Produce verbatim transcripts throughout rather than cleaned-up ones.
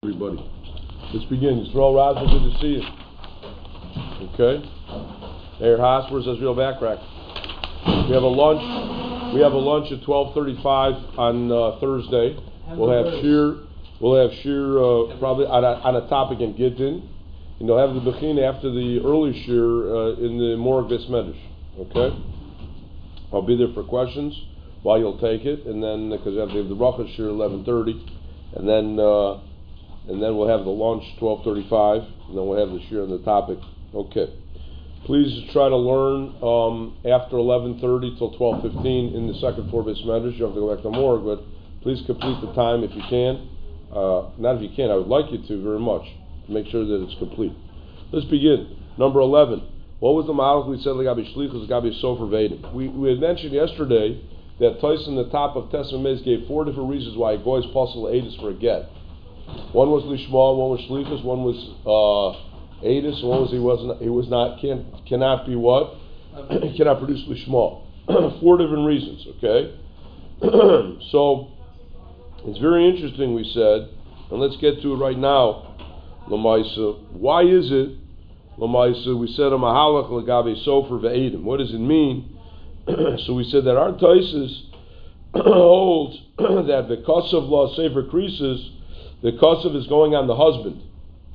Everybody, let's begin. Yisrael Raza, good to see you. Okay, Eir Haas, where's Israel Backrack? We have a lunch. We have a lunch at twelve thirty-five on uh, Thursday. We'll have shir. We'll have shir uh, probably on a, on a topic in Gittin, and they'll have the bechin after the early shir uh, in the Morg Beis Medrash. Okay, I'll be there for questions while you'll take it, and then because after the bracha shir eleven thirty, and then. Uh, And then we'll have the lunch twelve thirty-five, and then we'll have the shir on the topic. Okay. Please try to learn um, after eleven thirty till twelve fifteen in the second floor Beis Medrash. You have to go back to morgue, but please complete the time if you can. Uh, not if you can, I would like you to very much, to make sure that it's complete. Let's begin. Number eleven. What was the model we said, Gabi Shlichus, Gabi Sofer Vedim? We we had mentioned yesterday that Tyson, the top of Testament Mez, gave four different reasons why a goy's possible aidis for a get. One was lishma, one was shlichus, one was uh, edus, one was he wasn't. He was not. Can cannot be what? Cannot produce lishma. Four different reasons. Okay. So it's very interesting. We said, and let's get to it right now. Lamaisa. Why is it? Lamaisa. We said a mahalach legabe sofer ve'edim. What does it mean? So we said that our Taisus holds that because of law sefer creases. The kosev is going on the husband.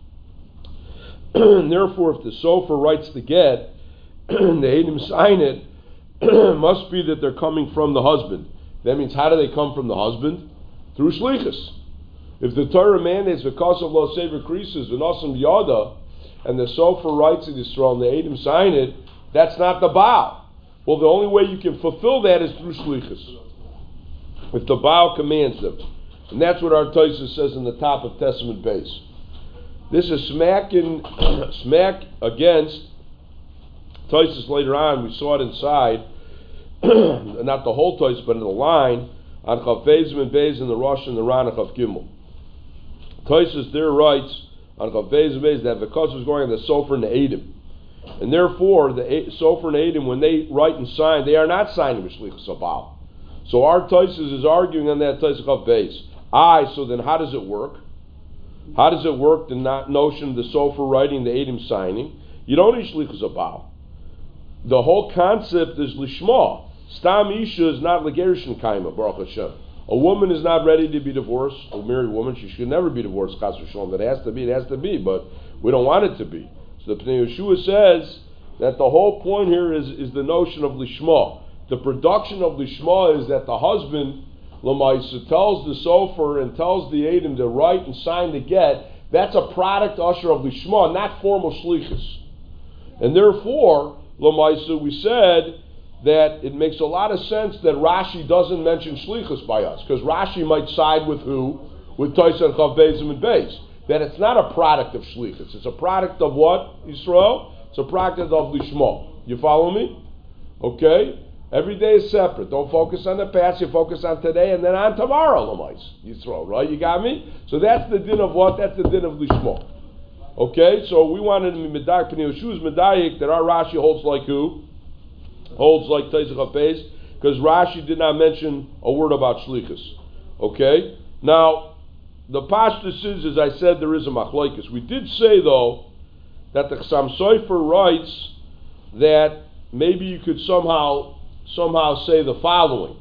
And therefore, if the sofer writes the get, and the Eidim sign it, must be that they're coming from the husband. That means, how do they come from the husband? Through shlichus. If the Torah mandates the kosev lo sever krisis v'nosam yada, and the sofer writes it Yisrael, and the Eidim sign it, that's not the Baal. Well, the only way you can fulfill that is through shlichus. If the Baal commands them. And that's what our Tosfos says in the top of Testament base. This is smack in smack against Tosfos later on. We saw it inside, not the whole Tosfos, but in the line on Chav Beis and Beis in the Rosh and the Ran of Chav Gimel. Tosfos there writes on Chav Beis and Beis that because it was going on the Sofer and the Eidim, and therefore the Sofer and Eidim, when they write and sign, they are not signing with Shlichus Baal. So our Tosfos is arguing on that Tosfos Chav Beis. Aye, so then how does it work? How does it work, the notion of the sofer writing, the Eidim signing? You don't need shlichus abal. The whole concept is lishma. Stam isha is not legerishin kaima, baruch Hashem. A woman is not ready to be divorced. A married woman, she should never be divorced, chas v'shalom. That has to be, it has to be, but we don't want it to be. So the Pnei Yeshua says that the whole point here is, is the notion of lishma. The production of lishma is that the husband Lamaisa tells the sofer and tells the Eidim to write and sign the get. That's a product usher of lishma, not formal shlichus. And therefore, Lamaisa, we said that it makes a lot of sense that Rashi doesn't mention shlichus by us, because Rashi might side with who? With Tosfos and Chav Beis and Beis. That it's not a product of shlichus. It's a product of what, Yisrael? It's a product of lishma. You follow me? Okay? Every day is separate. Don't focus on the past, you focus on today and then on tomorrow, Lamais. Yisrael, right? You got me? So that's the din of what? That's the din of Lishma. Okay? So we wanted to be Medaik, Pnei Yeshua's Medayik, that our Rashi holds like who? Holds like Tosfos Chav Beis, because Rashi did not mention a word about Shlichus. Okay? Now, the Pashtus is, as I said, there is a Machlokes. We did say, though, that the Chassam Sofer writes that maybe you could somehow somehow say the following,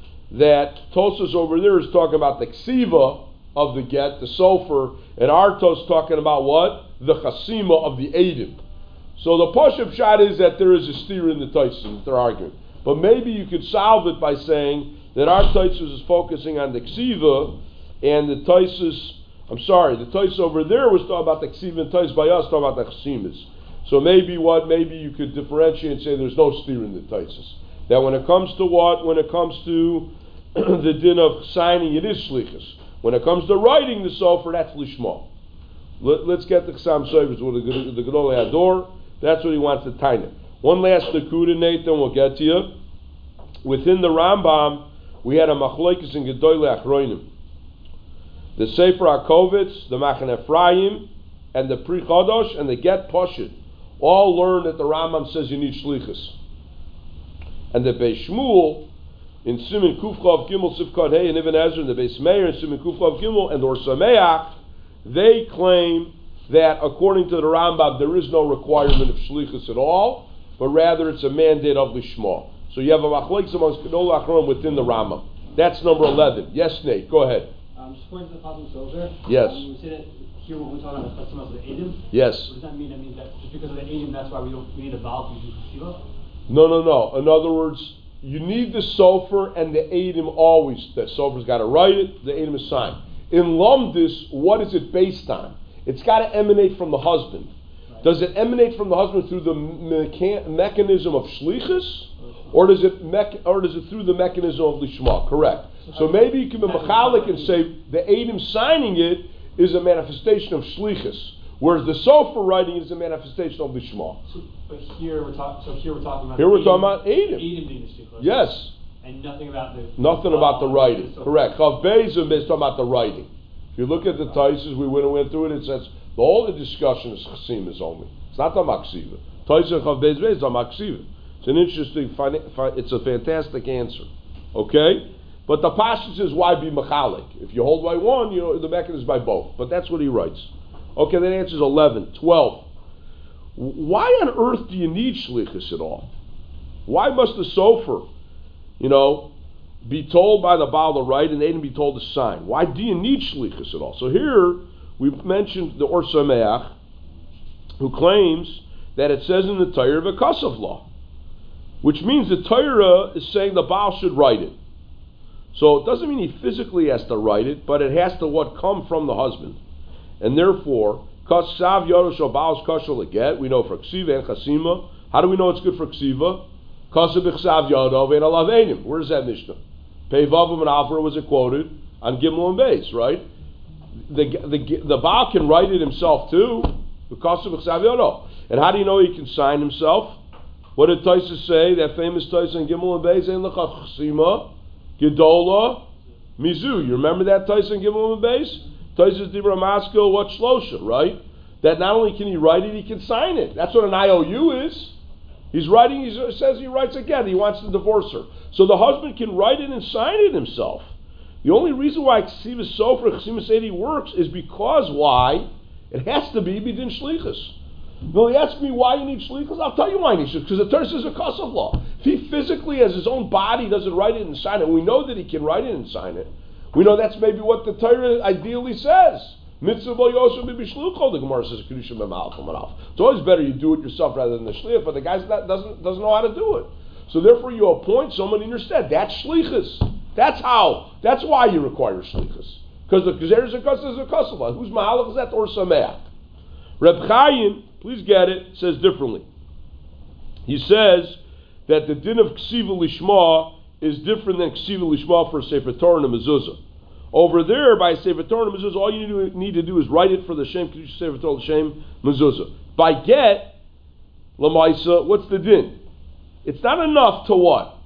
that Tosfos over there is talking about the ksiva of the get, the sofer, and our Tosfos talking about what? The chasima of the Eidim. So the Pashup shot is that there is a steer in the Tosfos that they're arguing. But maybe you could solve it by saying that our Tosfos is focusing on the ksiva, and the Tosfos, I'm sorry, the Tosfos over there was talking about the ksiva, and Tosfos by us talking about the chasimas. So maybe what? Maybe you could differentiate and say there's no steer in the Tosfos. That when it comes to what? When it comes to the din of signing, it is shlichus. When it comes to writing the sofer, that's lishma. Let, let's get the Chassam Sofer with the, the Gedolei Hador. That's what he wants to tiny. One last nekuda, Nathan, we'll get to you. Within the Rambam, we had a machlokes in Gedolei Achronim. The Sefer HaKovitz, the Machan Ephraim, and the Pri Chodosh, and the Get Poshit all learn that the Rambam says you need shlichus. And the Beis Shmuel in Siman Kuf Chav Gimel Sivkot Hey and Ibn Ezra and the Beis Meir in Siman Kuf Chav Gimel and the Or Sameach they claim that according to the Rambam there is no requirement of shlichus at all, but rather it's a mandate of lishma. So you have a machlokes amongst Gedolei Achronim within the Rambam. That's number eleven. Yes, Nate, go ahead. Um, just pointing to the problem over. Yes. Um, we say that here when we're talking about the customers of the Eidim. Yes. What does that mean? That means that just because of the Eidim, that's why we don't we need a Baal to do Shiva? No, no, no. In other words, you need the sofer and the Eidim always. The sofer's got to write it, the Eidim is signed. In Lumdis, what is it based on? It's got to emanate from the husband. Right. Does it emanate from the husband through the mecha- mechanism of shlichus, or does it mech- or does it through the mechanism of lishma? Correct. So maybe you can be machalik and say the Eidim signing it is a manifestation of shlichus, whereas the sofer writing is a manifestation of lishma. So, but here we're talking. So here we're talking about. Here we're talking about Eidim. Eidim being the shlichus. Yes. And nothing about the. Nothing about the writing. So Correct. Chav Beizim is talking about the writing. If you look at the Taisus, we went and went through it. It says the whole the discussion is chasimas only. It's not the maksiva. Taisus Chav Beizim is the maksiva. It's an interesting. It's a fantastic answer. Okay. But the passage is why be machalik? If you hold by one, you know the mechanism is by both. But that's what he writes. Okay, that answers eleven. twelve. Why on earth do you need shlichus at all? Why must the sofer, you know, be told by the Baal to write and they didn't be told to sign? Why do you need shlichus at all? So here we've mentioned the Or Sameach, who claims that it says in the Torah of a Kasav law, which means the Torah is saying the Baal should write it. So it doesn't mean he physically has to write it, but it has to what come from the husband. And therefore, Kasav Yodosh Baal's Kashal Get, we know for Ksiva and Chasima. How do we know it's good for Ksiva? Kasav B'Chsav Yodov and Alavenim. Where's that Mishnah? Peivavim and Alfra was it quoted on Gimel and Beis, right? The, the, the Baal can write it himself too. Kasav B'Chsav Yodov. And how do you know he can sign himself? What did Taisa say? That famous Taisa in Gimel and Beis, Ein L'cha Chasima Gedola Mizu. You remember that Taisa in Gimel and Beis? Taisa's Dibra Maskil, what Shlosha, right? That not only can he write it, he can sign it. That's what an I O U is. He's writing, he says he writes again, he wants to divorce her. So the husband can write it and sign it himself. The only reason why Ksiva Sofer, Ksiva Sedi works is because why? It has to be Bidin Shlichus. Well, he asked me why you need Shlichus. I'll tell you why you need Shlichus. Because the Torah says a Kasav law. If he physically, as his own body, doesn't write it and sign it, we know that he can write it and sign it. We know that's maybe what the Torah ideally says. Mitzvah Yosef B'Bishlucho, the Gemara says, Kedusha B'Malchum Malach. It's always better you do it yourself rather than the Shliach, but the guy doesn't, doesn't know how to do it. So therefore you appoint someone in your stead. That's Shlichus. That's how. That's why you require Shlichus. Because the Gezer is a Kasav is a Kasav. Whose Mahalach is that? Or Sameach. Reb Chaim, please get it, says differently. He says that the din of Ksiva Lishma is different than Ksiva Lishma for a Sefer Torah and a Mezuzah. Over there, by Sefer Torah and Mezuzah, all you need to, need to do is write it for the Shem Kedusha Sefer Torah, the Shem Mezuzah. By get, Lamaisa, what's the din? It's not enough to what?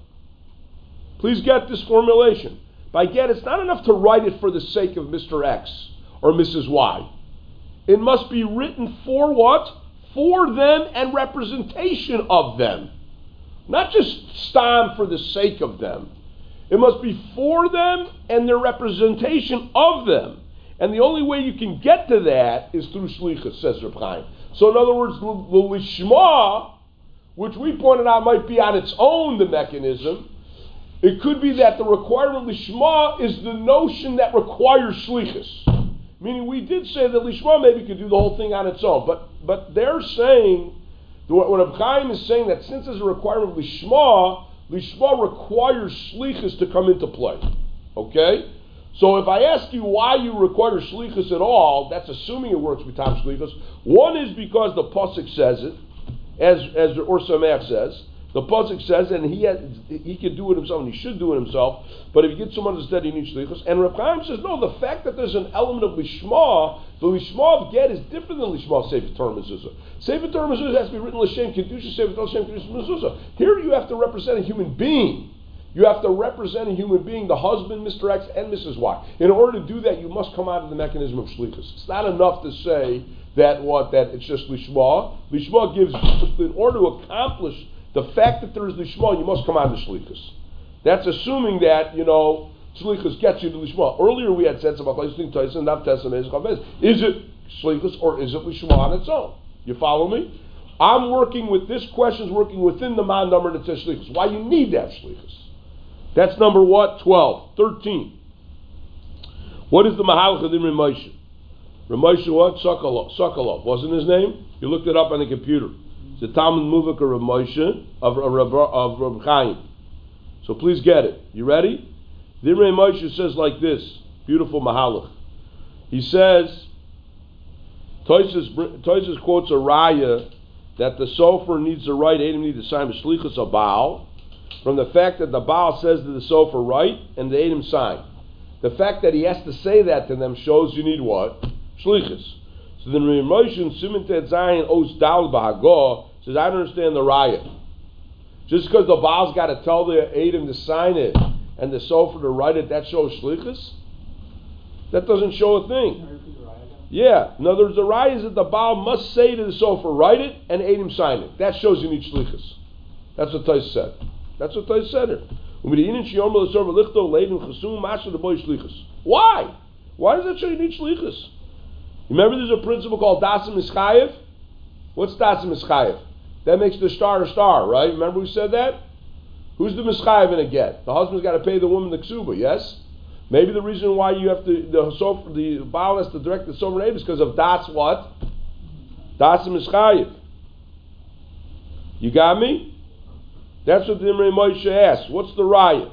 Please get this formulation. By get, it's not enough to write it for the sake of Mister X or Missus Y. It must be written for what? For them and representation of them. Not just stam for the sake of them. It must be for them and their representation of them. And the only way you can get to that is through shlichus, says Reb Chaim. So in other words, the lishma, which we pointed out might be on its own the mechanism, it could be that the requirement of lishma is the notion that requires shlichus. Meaning we did say that lishma maybe could do the whole thing on its own. But but they're saying, what Reb Chaim is saying, that since there's a requirement of lishma, Lishma requires shlichus to come into play. Okay? So if I ask you why you require shlichus at all, that's assuming it works with Tam shlichus. One is because the pasuk says it, as as Or Sameach says. The pasuk says, and he has, he can do it himself, and he should do it himself. But if you get someone instead, he needs shlichus. And Reb Chaim says, no, the fact that there's an element of lishma, the lishma of get is different than lishma of Sefer Torah Mezuzah. Sefer Torah Mezuzah has to be written l'shem kedusha, Sefer Torah l'shem kedusha Mezuzah. Here you have to represent a human being. You have to represent a human being, the husband, Mister X, and Missus Y. In order to do that, you must come out of the mechanism of shlichus. It's not enough to say that what that it's just lishma. Lishma gives, in order to accomplish the fact that there is lishma, you must come out of the shlichus. That's assuming that, you know, shlichus gets you to lishma. Earlier we had said some achlaisin tois and not tesam ezich chavez. Is it shlichus or is it lishma on its own? You follow me? I'm working with this question's working within the man number that says shlichus. Why you need to have shlichus? That's number what? twelve. thirteen. What is the mahalach of the Ramosha? Ramosha what? Sokolov. Sokolov. Wasn't his name? You looked it up on the computer. It's the Talmud Muvak of Ramosha of, of, of Reb Chaim. So please get it. You ready? The Ramosha says like this. Beautiful mahalach. He says, Toises quotes a raya that the sofer needs to write, Adam needs to sign the shlichus of Baal, from the fact that the Baal says to the sofer write and the Adam sign. The fact that he has to say that to them shows you need what? Shlichus. So then Ramosha Siman Tet Zayin Os Dal Bahagah says, I don't understand the raya. Just because the Baal's got to tell the Adam to sign it and the sofer to write it, that shows shlichus? That doesn't show a thing. Yeah. In other words, the raya is that the Baal must say to the sofer, write it and Adam sign it. That shows you need shlichus. That's what Tais said. That's what Tais said here. Why? Why does that show you need shlichus? Remember there's a principle called Dasim Ischayev? What's Dasim Ischayev? That makes the star a star, right? Remember who said that? Who's the Mischayev in a get? The husband's got to pay the woman the ksuba, yes? Maybe the reason why you have to, the sofer, the Baal has to direct the sofer is because of Das what? Dasim Ischayev. You got me? That's what the Imrei Moshe asked. What's the raya?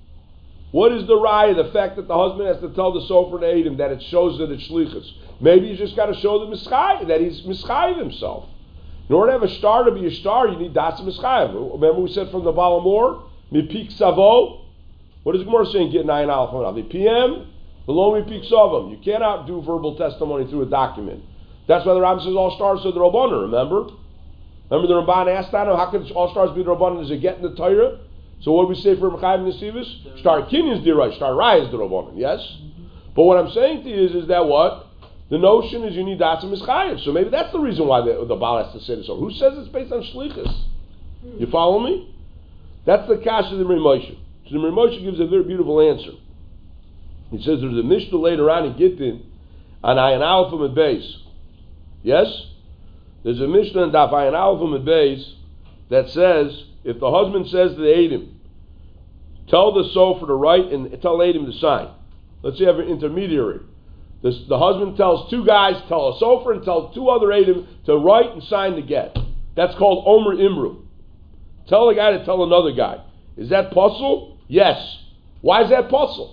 What is the raya? The fact that the husband has to tell the sofer to aid him that it shows that it's shlichus. Maybe he's just got to show the mischayev, that he's mischayev himself. In order to have a star to be a star, you need das mischayev. Remember we said from the Balamor, mipik savo. What is the Gemara saying? Get nine alpha. The P M below mipik savam. You cannot do verbal testimony through a document. That's why the Rambam says all stars are the Rabbanan. Remember? Remember the Ramban asked that, how can all stars be the Rabbanan? Is it getting the Torah? So what do we say for Mechayiv and Nesivus? Star Kinyan is the right, Star Rai is the Rabbanan, yes? But what I'm saying to you is, is that what? The notion is you need Dasim Mischayev. So maybe that's the reason why the, the Baal has to say this. So who says it's based on Shlichus? You follow me? That's the Kash of the Moshe. So the Moshe gives a very beautiful answer. He says there's a Mishnah later on in Gittin on Ayin Aleph and Beis. Yes? There's a Mishnah in Daf Ayin Aleph and Beis that says, if the husband says to the Eidim, tell the sofer to write and tell Eidim to sign. Let's say you have an intermediary. This, the husband tells two guys, tell a sofer and tell two other Eidim to write and sign the get. That's called Omer Imru. Tell a guy to tell another guy. Is that puzzle? Yes. Why is that puzzle?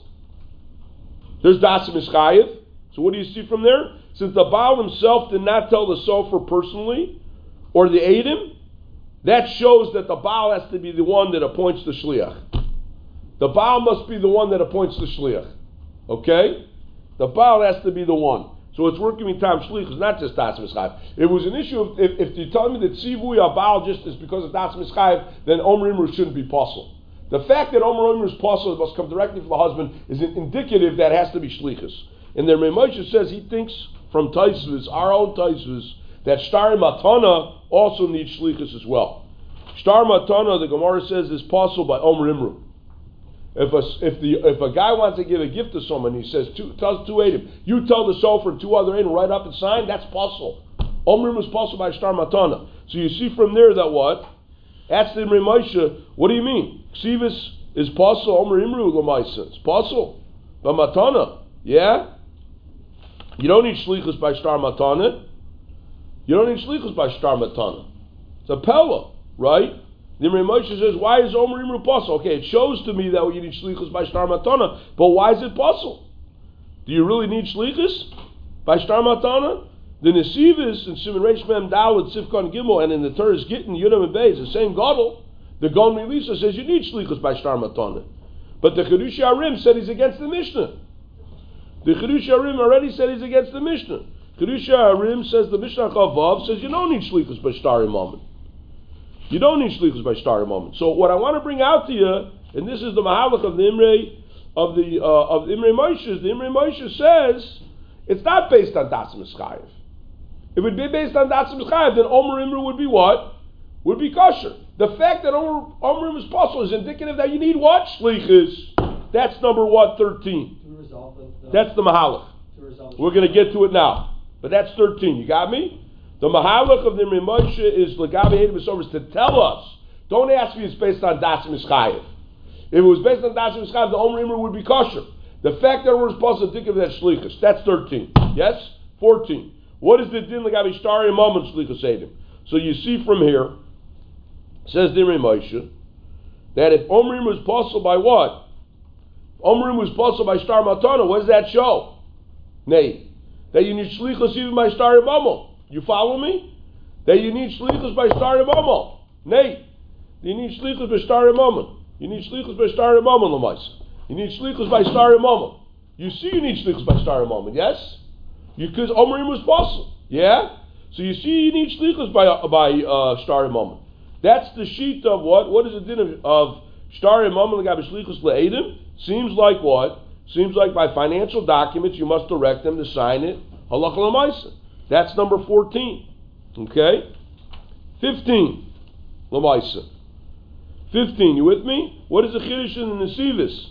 There's Dasim Ischayev. So what do you see from there? Since the Baal himself did not tell the sofer personally, or the Eidim, that shows that the Baal has to be the one that appoints the Shliach. The Baal must be the one that appoints the Shliach. Okay? The Baal has to be the one. So it's working with time Shliach. It's not just Das Mischayev. It was an issue of, if, if you tell me that Tzivui Baal just is because of Das Mischayev, then Omer Imru shouldn't be possible. The fact that Omer Imru is possible, it must come directly from the husband, is indicative that it has to be Shlichus. And then Moshe says he thinks from Taisvus, our own Taisvus, that Shtar Matana also needs Shlichus as well. Shtar Matana, the Gemara says, is possible by Omer Imru. If a, if the if a guy wants to give a gift to someone, he says, two, tells two Eidim, you tell the sofer and two other Eidim, write up and sign, that's possible. Omer Imru is possible by Shtar Matana. So you see from there that what? That's the Imrei Moshe. What do you mean? Ksivis is possible, Omer Imru Lamaisa. It's possible. But Matana, yeah? You don't need Shlichus by Shtar Matana. You don't need Shlichus by Shtar Matana. It's a Pella, right? The Imrei Moshe says, why is Omer Imru possible? Okay, it shows to me that you need Shlichus by Shtar Matana, but why is it possible? Do you really need Shlichus by Shtar Matana? The Nesivis in Siman Reish Mem Daled Sifkon Gimel and in the Torah's Gittin Yudam and Beis, the same Gadol, the Gon Melisa says you need Shlichus by Shtar Matana. But the Chedush Arim said he's against the Mishnah. The Chedush Arim already said he's against the Mishnah. Chedush Arim says the Mishnah Chavav says you don't need Shlichus by Shtar Imam. You don't need shlichus by shtar moment. So what I want to bring out to you, and this is the mahalach of the Imrei of the uh, of the Imrei Moshe. The Imrei Moshe says it's not based on Dasim Mischayev. If it would be based on Dasim Mischayev, then Omer Imru would be what? Would be kosher. The fact that Omer, Omer Imru is possible is indicative that you need what? Shlichus. That's number what, thirteen. To resolve the, the That's the Mahalach. to resolve the We're going to get to it now. But that's thirteen. You got me? The Mahalach of the Imre Moshe is Lagabe Eden B'Sovers to tell us. Don't ask me it's based on Das Mischayev. If it was based on Das Mischayev, the Omer Imre would be kosher. The fact that we're supposed to think of that shlichus, that's thirteen. Yes? fourteen. What is the din Lagabe Shtari Moment shlichus Edom? So you see from here, says the Imre Moshe, that if Omer Imre was possible by what? Omer Imre was possible by Shtar Matana. What does that show? Nay. That you need shlichus even by Shtari Momo. You follow me? That you need shlichus by Shtari Momo. Nay. You need shlichus by Shtari Momo. You need shlichus by Shtari Momo, Lamaisa. You need shlichus by Shtari Momo. You see you need shlichus by Shtari Momo, yes? Because Omer Imre was possible. Yeah? So you see you need shlichus by, uh, by uh, Shtari Momo. That's the sheet of what? What is the din of, of Shtari Momo Lagabe Shlichus Le'edim? Seems like what? Seems like by financial documents you must direct them to sign it. Halacha L'maisa. That's number fourteen. Okay? fifteen. L'maisa. fifteen. You with me? What is the Chiddush in the Nesivis?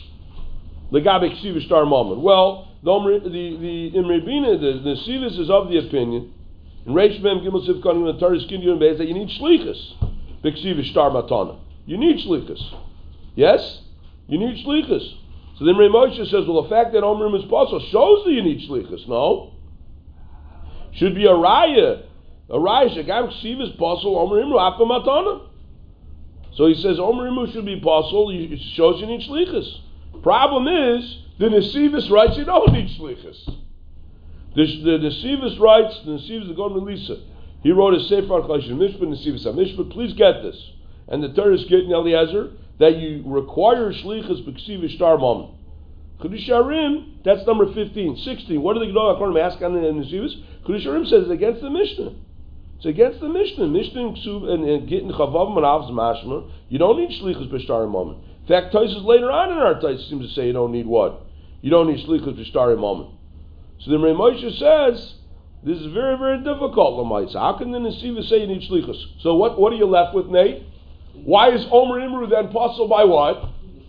Legabe Ksiva Shtar Momo. Well, the the the Imre Bina, the Nesivis is of the opinion, in Reish Mem Gimel Siv Kanim and Taris Kinyan Beis, that you need shlichus. B'Ksiva Shtar Matana. You need shlichus. Yes? You need shlichus. So then Imre Moshe says, well, the fact that Omer Imre is possible shows that you need shlichus. No. Should be a raya. A raya, Shagam Ksiva is possible, Omer Imre Afa Matana. So he says, Omer Imre should be possible, it shows you need shlichus. Problem is, the Nesivis writes you don't need shlichus. The, the Nesivis writes, the Nesivis, the Gon Melissa, he wrote a Sefer on Choshen Mishpat, Nesivis HaMishpat, please get this. And the Torah is getting Eliezer, that you require shlichus b'ksiva shtar moment. Chiddush Harim, that's number fifteen. sixteen, what do the Gedolei HaKohanim ask on the Nesivis? Chiddush Harim says it's against the Mishnah. It's against the Mishnah. Mishnah and, and getting Chavav and Av's Mashma, you don't need shlichus b'shtar moment. In fact, Tosfos later on in our Tosfos seems to say you don't need what? You don't need shlichus b'shtar moment. So the Imre Moshe says, this is very, very difficult, Lamaisa. How can the Nesiva say you need shlichus? So what, what are you left with, Nate? Why is Omer Imre then possible by what?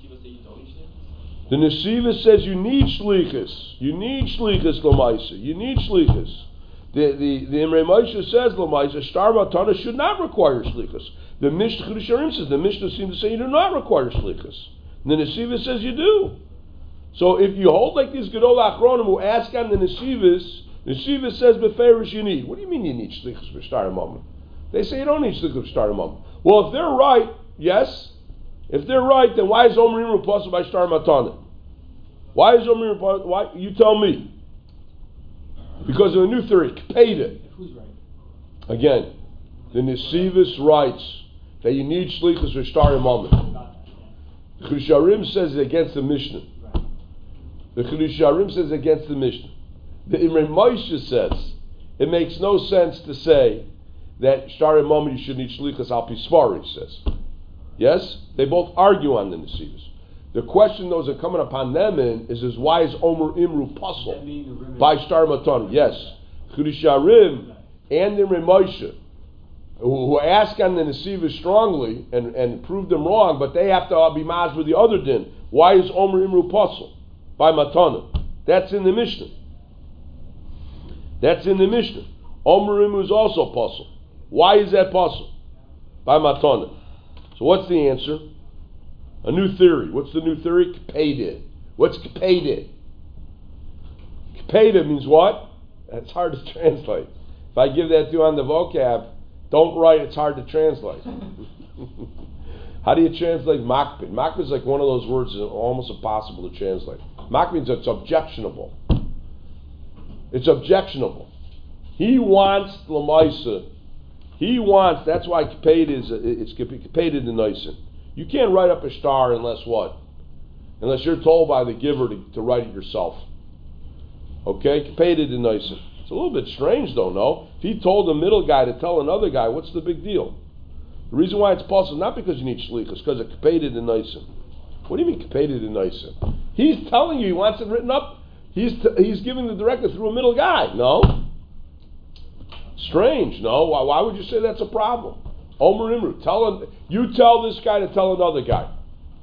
The Nesiva says you need shlichus. You need shlichus, Lamaisa. You need shlichus. The, the, the Imre Moshe says, Lamaisa, Shtar Matana should not require shlichus. The Mishnah Chiddush Harim says, the Mishnah seems to say you do not require shlichus. And the Nesiva says you do. So if you hold like these Gedolei Achronim who ask on the Nesivas, Nesivas says beferish you need. What do you mean you need shlichus for Shtar Moment? They say you don't need shlichus for Shtar Moment. Well, if they're right, yes. If they're right, then why is Omer Imre possible by Shtar Matana? Why is Omer Imre? Why you tell me? Because of a new theory, Kpeda. Who's right? Again, the Nesivas writes that you need shlichus for Shtar Moment. The Chiddush Harim says it against the Mishnah. The Chiddush Harim says against the Mishnah. The Imre Moshe says it makes no sense to say that Shtar Moment you should need shlichus al pi Sfar, he says. Yes? They both argue on the Nesivas. The question those are coming upon them in is, is why is Omer Imre puzzle by Shtar Matana? Yes. Chiddush Harim and Imre Moshe, who, who ask on the Nesivas strongly and, and prove them wrong, but they have to be mazed with the other din. Why is Omer Imre puzzle by Matana? That's in the Mishnah. That's in the Mishnah. Omer Imre is also puzzle. Why is that puzzle? By Matana. So what's the answer? A new theory. What's the new theory? Kpeda. What's Kpeda? Kpeda means what? That's hard to translate. If I give that to you on the vocab, don't write, it's hard to translate. How do you translate makpid? Makpid is like one of those words that's almost impossible to translate. Makpid means it's objectionable. It's objectionable. He wants Lamaisa. He wants, that's why Kpeda is, it's Kpeda the Nisan. You can't write up a star unless what? Unless you're told by the giver to, to write it yourself. Okay? Kpeda the Nisan. It's a little bit strange though, no? If he told the middle guy to tell another guy, what's the big deal? The reason why it's possible, not because you need shlichus, because of Kpeda the Nisan. What do you mean Kpeda the Nisan? He's telling you he wants it written up. He's t- he's giving the directive through a middle guy. No? Strange, no? Why, why would you say that's a problem? Omer Imre, tell him, you tell this guy to tell another guy.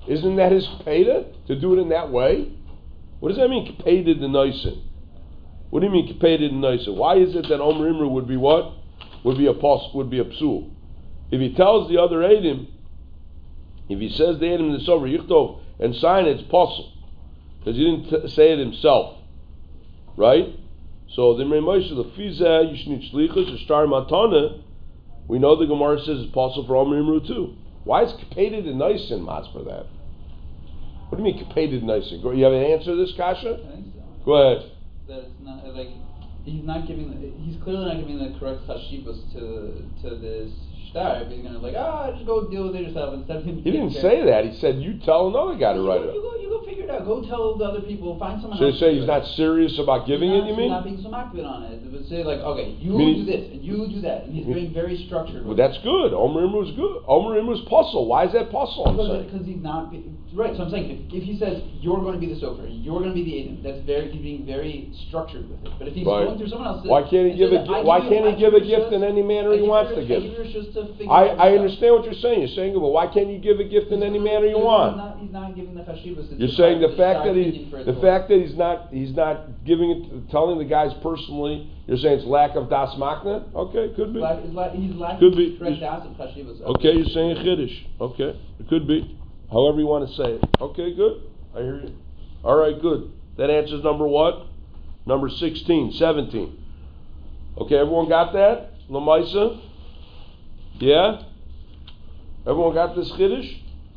Isn't that his peta to do it in that way? What does that mean, peta the noisin? What do you mean peta the noisin? Why is it that Omer Imru would be what? Would be a pos, would be a psul? If he tells the other Eidim, if he says the Eidim in the Sover Yichtov and sign it, it's possible because he didn't t- say it himself, right? So the Moshe Lefiza Yishnit Shlichus Shtar Matana. We know the Gemara says it's possible for Omer Imru too. Why is Kapated and Nisin mas for that? What do you mean Kapated and Nisin? You have an answer to this, Kasha? I think so. Go ahead. That it's not like he's not giving. The, he's clearly not giving the correct chashivos to to this shtar. If he's gonna like, ah, just go deal with it yourself instead of him. He didn't say that. He said you tell another guy to you write go, it. You go, you go figure it out. Go tell the other people. Find someone So else. you say he's not serious about giving he's it. not, You mean? He's not being so makbid on it. It would say like, okay, you Meaning, do this and you do that, and he's being very structured. Well, with that's it. good. Omer Imru is good. Omer Imru is puzzle. Why is that puzzle? I'm saying. Because he's not be, right. So I'm saying if, if he says you're going to be the sofer, you're going to be the Adam, that's very he's being very structured with it. But if he's Right. going through someone else, Why can't he give a gi- Why can't he give a gift in any manner he wants to give? I, I understand what you're saying. You're saying, well, why can't you give a gift in any manner you want? He's not, he's not giving the chashivas. You're saying the fact that he, the fact that he's not, he's not giving it, telling the guys personally. You're saying it's lack of das makna. Okay, could be. He's lacking Could be. correct das of chashivas. Okay, you're saying a chiddush. Okay, it could be. However you want to say it. Okay, good. I hear you. All right, good. That answers number what? Number sixteen, seventeen. Okay, everyone got that? Lamaisa? Yeah? Everyone got this chiddush?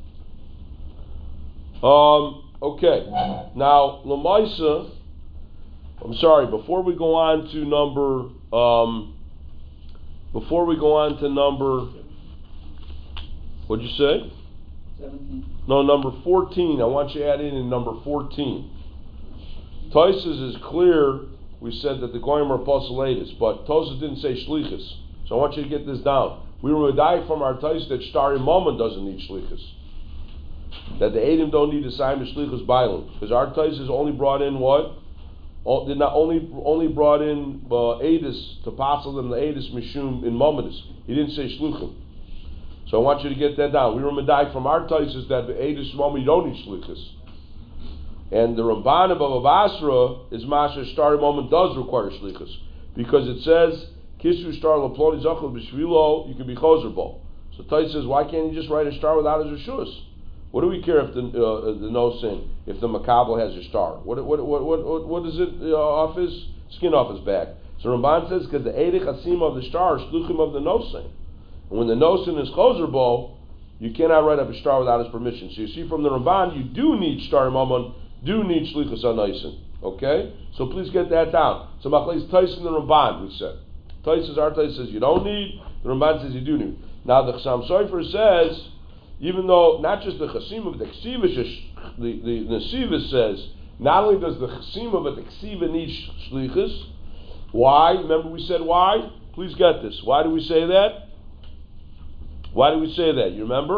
Um, okay. Now, Lamaisa, I'm sorry, before we go on to number, um, before we go on to number, what'd you say? seventeen. No, number fourteen. I want you to add in in number fourteen. Tosas is clear. We said that the goyim are apostolatus, but Tosas didn't say shlichus. So I want you to get this down. We were medayik from our Tos that Shtari Mammon doesn't need shlichus. That the Edom don't need to sign the shlichus bailim, because our Tos is only brought in what? O, did not only only brought in uh, Edis to passel them the Edis mishum in Mammodus. He didn't say shluchim. So I want you to get that down. We were medayik from our Taisus that the Eidus Mama you don't need shlichus. And the Ramban of Baba Basra is Masha Star Moment does require shlichus. Because it says, Kishu Star Laploni Zachel Bishvilo, you can be Chozerbo. So Tais says, why can't you just write a star without his Rishus? What do we care if the uh, the no sin, if the Makabel has a star? What what what what what, what is it uh, off his skin off his back? So Ramban says, because the Eidich Hasim of the star is Shluchim of the no sin. And when the nosin is chozerbo, you cannot write up a star without his permission. So you see from the Ramban, you do need star mammon, do need shlichus anoisin. Okay? So please get that down. So Machlais Tais in the Ramban, we said. Tais is our Tais says you don't need, the Ramban says you do need. Now the Chassam Sofer says, even though not just the Chasim of the Ksiva, the, the Nesiva says, not only does the Chasim of the Ksiva need shlichus, why? Remember we said why? Please get this. Why do we say that? Why do we say that? You remember?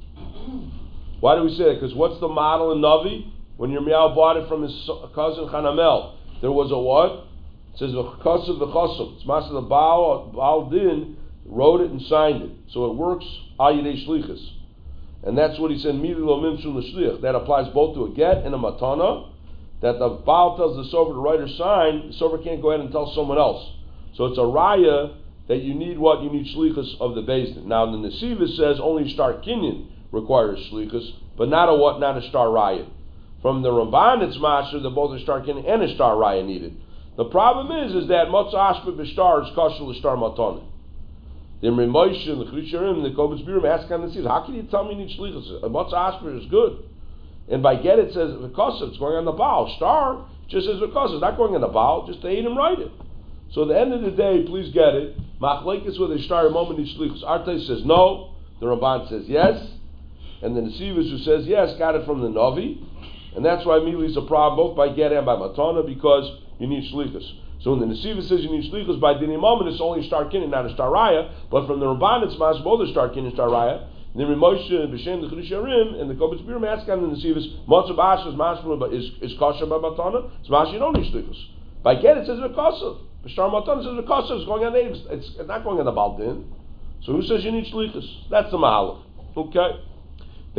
Why do we say that? Because what's the model in Navi? When Yirmiyahu bought it from his cousin Hanamel, there was a what? It says v'chasav v'chasam. It's Master the Baal, Baal Din wrote it and signed it. So it works al yidei shlichus. And that's what he said, Mili lo mimshul l'shliach. That applies both to a get and a matana. That the Baal tells the sover to write or sign, the sover can't go ahead and tell someone else. So it's a raya that you need what? You need shlichus of the Beis Din. Now the Nesiva says only star kinyan requires shlichus, but not a what? Not a star raya. From the Ramban it's master that both a star kinyan and a star raya needed. The problem is, is that Motza Ashba B'Shtar is kosher l'Shtar Matana. The Imrei Moshe and the Chrisharim, the Kobetz Birim ask on the seas, how can you tell me you need shlichus? Motza Ashba is good. And by get it says v'kosav, it's going on the Baal. Star just says v'kosav, it's not going on the Baal, just to aid him write it. So at the end of the day, please get it. Machlekes with a star moment needs shlichus. Artai says no. The Ramban says yes. And the Nesivus who says yes got it from the Navi. And that's why immediately is a problem both by get and by matana, because you need shlichus. So when the Nesiva says you need shlichus by dinim moment, it's only a star kinyan, not a star raya. But from the Ramban, it's mas both a star kinyan and star raya. And then Moshe and B'Shem the Chidusharim and the Kobetz Birim ask on the Nesivus, Motzav Ash is mas is is kosher by matana. It's mas you don't need shlichus. By get it says v'kosav. B'Shtar matana says v'kosav. It's going on the it's, it's not going on the Baldin. So who says you need shlichus? That's the mahalach. Okay.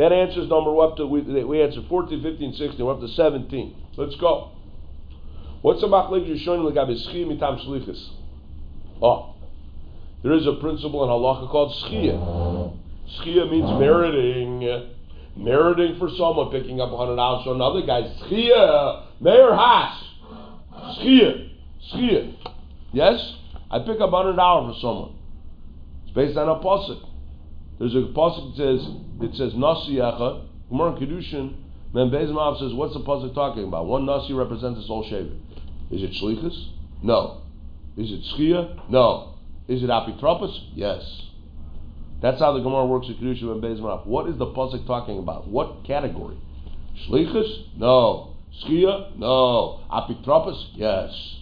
That answers number, we're up to, we, we answered fourteen, fifteen, sixteen, we're up to seventeen. Let's go. What's a machlek Rishonim l'gabe schia mitam shlichus? Oh, there is a principle in halacha called schia. Schia means meriting, meriting for someone, picking up one hundred dollars for another guy. Schia, meir has. Schia, schia. Yes, I pick up one hundred dollars for someone. It's based on a pasuk. There's a pasuk that says, it says nasi yacha. Gemara in Kedushin, Man Beis Mav says, what's the pasuk talking about? One nasi represents his whole shaving. Is it shlichus? No. Is it schia? No. Is it apitropos? Yes. That's how the Gemara works in Kedushin and Beis Mav. What is the pasuk talking about? What category? Shlichus? No. Schia? No. Apitropos? Yes.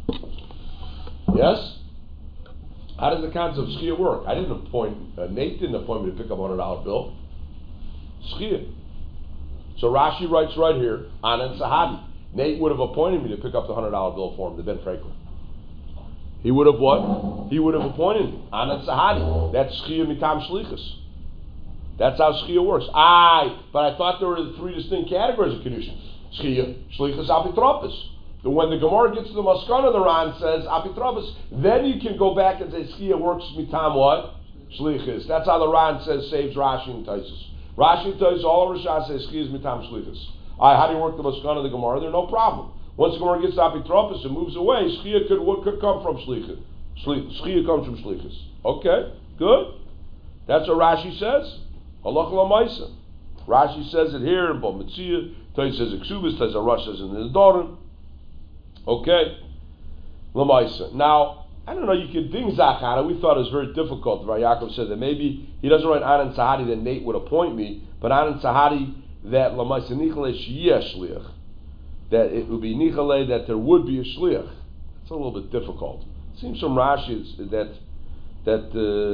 Yes? How does the concept of schia work? I didn't appoint, uh, Nate didn't appoint me to pick up a one hundred dollar bill. Schia. So Rashi writes right here, Anan Sahadi. Nate would have appointed me to pick up the one hundred dollar bill for him, the Ben Franklin. He would have what? He would have appointed me. Anan Sahadi. That's schia mitam shlichus. That's how schia works. I, but I thought there were three distinct categories of Kedushin. Schia, shlichus, apitropos. When the Gemara gets to the Maskana, the Ran says apitropos, then you can go back and say schia works mitam what? Shlichus. That's how the Ran says saves Rashi and Taisus. Rashi and Taisus, all of Rashi says schia is mitam shlichus. Alright, how do you work the Maskana of the Gemara? There's no problem. Once the Gemara gets to apitropos and moves away, schia could what could come from shlichus. Schia comes from shlichus. Okay, good. That's what Rashi says. Halach l'maisa. Rashi says it here in Bo Metzia. Taisus says Ksubis. Taisus Rashi says in the Doran. Okay, Lamaisa. Now, I don't know, you could ding Zachana. We thought it was very difficult. Yaakov said that maybe he doesn't write Anan Sahadi that Nate would appoint me, but Anan Sahadi that Lamaisa Nichale Shiyeh Shliach. That it would be Nichale that there would be a Shliach. It's a little bit difficult. It seems from Rashi that that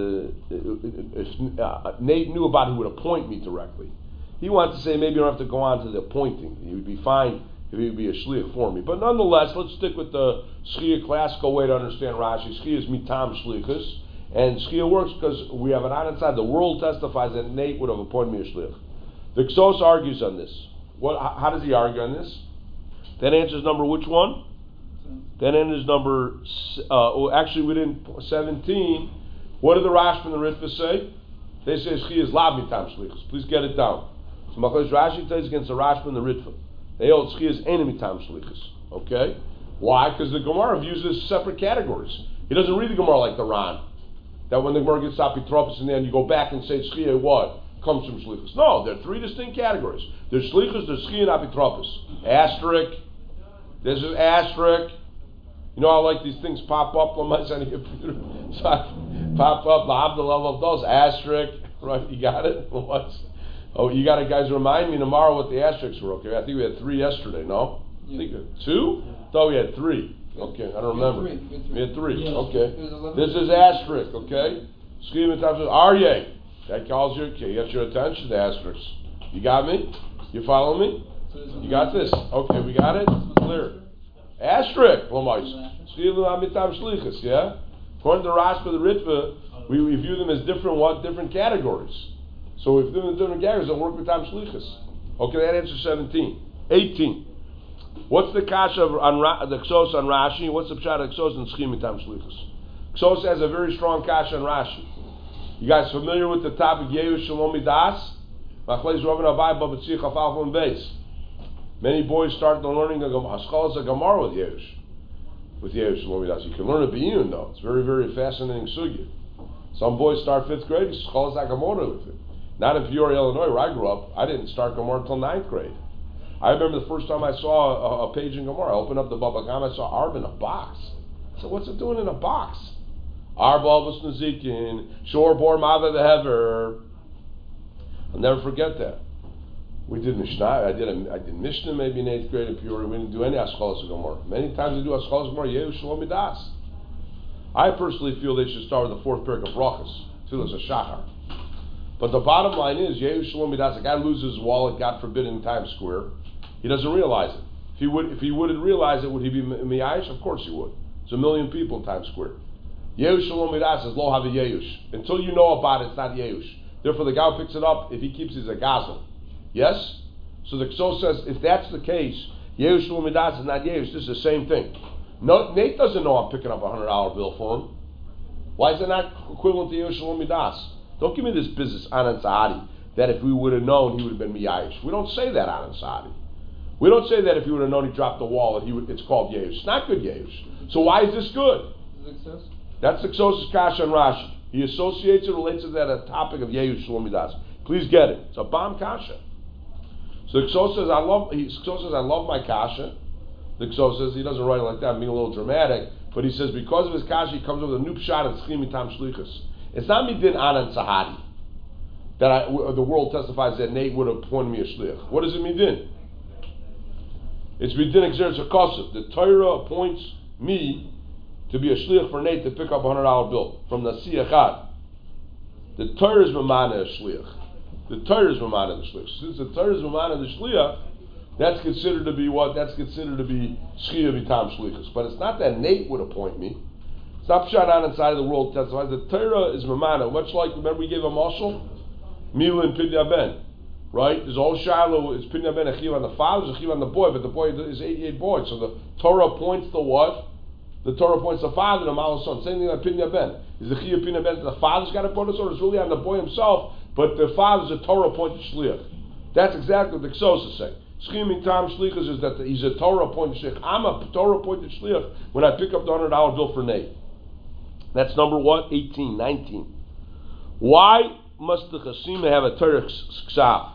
uh, if uh, Nate knew about who would appoint me directly. He wanted to say maybe you don't have to go on to the appointing. He would be fine if he would be a shliach for me. But nonetheless, let's stick with the schia classical way to understand Rashi. Schia is mitam shlichus, and schia works because we have an on inside. The world testifies that Nate would have appointed me a shliach. The Ksos argues on this. What? How does he argue on this? That answers number which one? That answers number. Uh, well, actually, we didn't. seventeen. What did the Rashba and the Ritva say? They say schia is lab mitam shlichus. Please get it down. So Machlokas Rashi says against the Rashba and the Ritva. They hold schia is enemy time shlichus. Okay? Why? Because the Gemara views this separate categories. He doesn't read the Gemara like the Ran. That when the Gemara gets apitropos and then you go back and say schia what? Comes from shlichus. No, there are three distinct categories. There's shlichus, there's schia and apitropos. Asterisk. This is asterisk. You know how like these things pop up on my computer? So I pop up, the level of those. Asterisk. Right? You got it? What's Oh, you got to guys remind me tomorrow what the asterisks were. Okay, I think we had three yesterday. No, yeah. I think two. Yeah. Thought we had three. Okay, I don't we remember. Had three. We had three. Yes. Okay, this is asterisk. Okay, scheme and times Aryeh. That calls your okay. Gets your attention. The asterisk. You got me? You follow me? You got this? Okay, we got it. Clear. Asterisk. Scheme mitam shlichus. Yeah. According to Rashba the Ritva, we, we view them as different what? Different categories. So if they're in different categories, they'll work with time shlichus. Okay, that answers seventeen. eighteen. What's the kasha of on Ra, the Ksos on Rashi? What's the pshat of Ksos and schim time shlichus? Ksos has a very strong kasha on Rashi. You guys familiar with the topic Yehu Shalom Midas? Machlei Zrovin Abai Babatzi Chafal from base. Many boys start the learning of Haskalas a Gemara with Yehush. With Yehu Shalom Midas. You can learn a Biyun though. It's very, very fascinating sugya. Some boys start fifth grade, Haskalas a Gemara with it. Not in Peoria, Illinois, where I grew up. I didn't start Gemara until ninth grade. I remember the first time I saw a, a page in Gemara. I opened up the Baba Gam, I saw Arb in a box. I said, what's it doing in a box? Arb Albus Nazikin, Shor Bor Mother the Hever. I'll never forget that. We did Mishnah. I did a, I did Mishnah maybe in eighth grade in Peoria. We didn't do any Aschalas of Gemara. Many times we do Aschalas of Gemara, Yehu Shalom Midas. I personally feel they should start with the fourth parak of Brachas. Tfilas a Shachar. But the bottom line is, Yehu Shalom Midas, a guy loses his wallet, God forbid, in Times Square. He doesn't realize it. If he would, if he would realize it, would he be miyayish? Of course he would. There's a million people in Times Square. Yehu Shalom Midas is lo have a Yehush. Until you know about it, it's not Yehush. Therefore, the guy who picks it up, if he keeps it, is a gazel. Yes? So the Ksos says, if that's the case, Yehush Shul Midas is not Yehush. This is the same thing. No, Nate doesn't know I'm picking up a hundred dollar bill for him. Why is it not equivalent to Yehush Shul Midas? Don't give me this business Anan Sahadi that if we would have known he would have been Miyayish. We don't say that Anan Sahadi. We don't say that if he would have known he dropped the wallet, he would, it's called Yehush. It's not good Yehush. So why is this good? That's the Ksos' Kasha and Rashi. He associates it, relates to that a topic of Yehush Shul Midas. Please get it. It's a bomb Kasha. So the Ksos says, I love, he, Ksos says, I love my Kasha. The Ksos says, he doesn't write it like that, being a little dramatic, but he says, because of his Kasha, he comes up with a new pshat and Tzchim Mitam Shlichus. It's not Midin Anan Sahadi that I, w- the world testifies that Nate would have appointed me a Shlich. What does it Midin? It's Midin Exeris HaKosov. The Torah appoints me to be a Shlich for Nate to pick up a hundred dollar bill from Nasi Echad. The Torah is Mamana a Shlich. The Torah is Mamana the Shlich. Since the Torah is Mamana the Shlich, that's considered to be what? That's considered to be Shchiyah B'tam Shlichus. But it's not that Nate would appoint me. It's not Pshat on inside of the world testifies. The Torah is Mamana. Much like, remember we gave a mashal? Mila and Pidya Ben. Right? There's all Shiloh is Pidya Ben Achiv on the father, Achiv on the boy, but the boy is eighty-eight boys. So the Torah points to what? The Torah points to the father and the Mal's son. Same thing on Pidya Ben. Is the Chiyah Pidya Ben the father's got to put us, or it's really on the boy himself, but the father's a Torah appointed Shliach. That's exactly what the Ksos is saying. Scheming Tam Shlichus is that the, he's a Torah appointed Shliach. I'm a Torah appointed Shliach when I pick up the one hundred dollar bill for Nate. That's number what? eighteen, nineteen. Why must the Chasima have a Torah Ksav?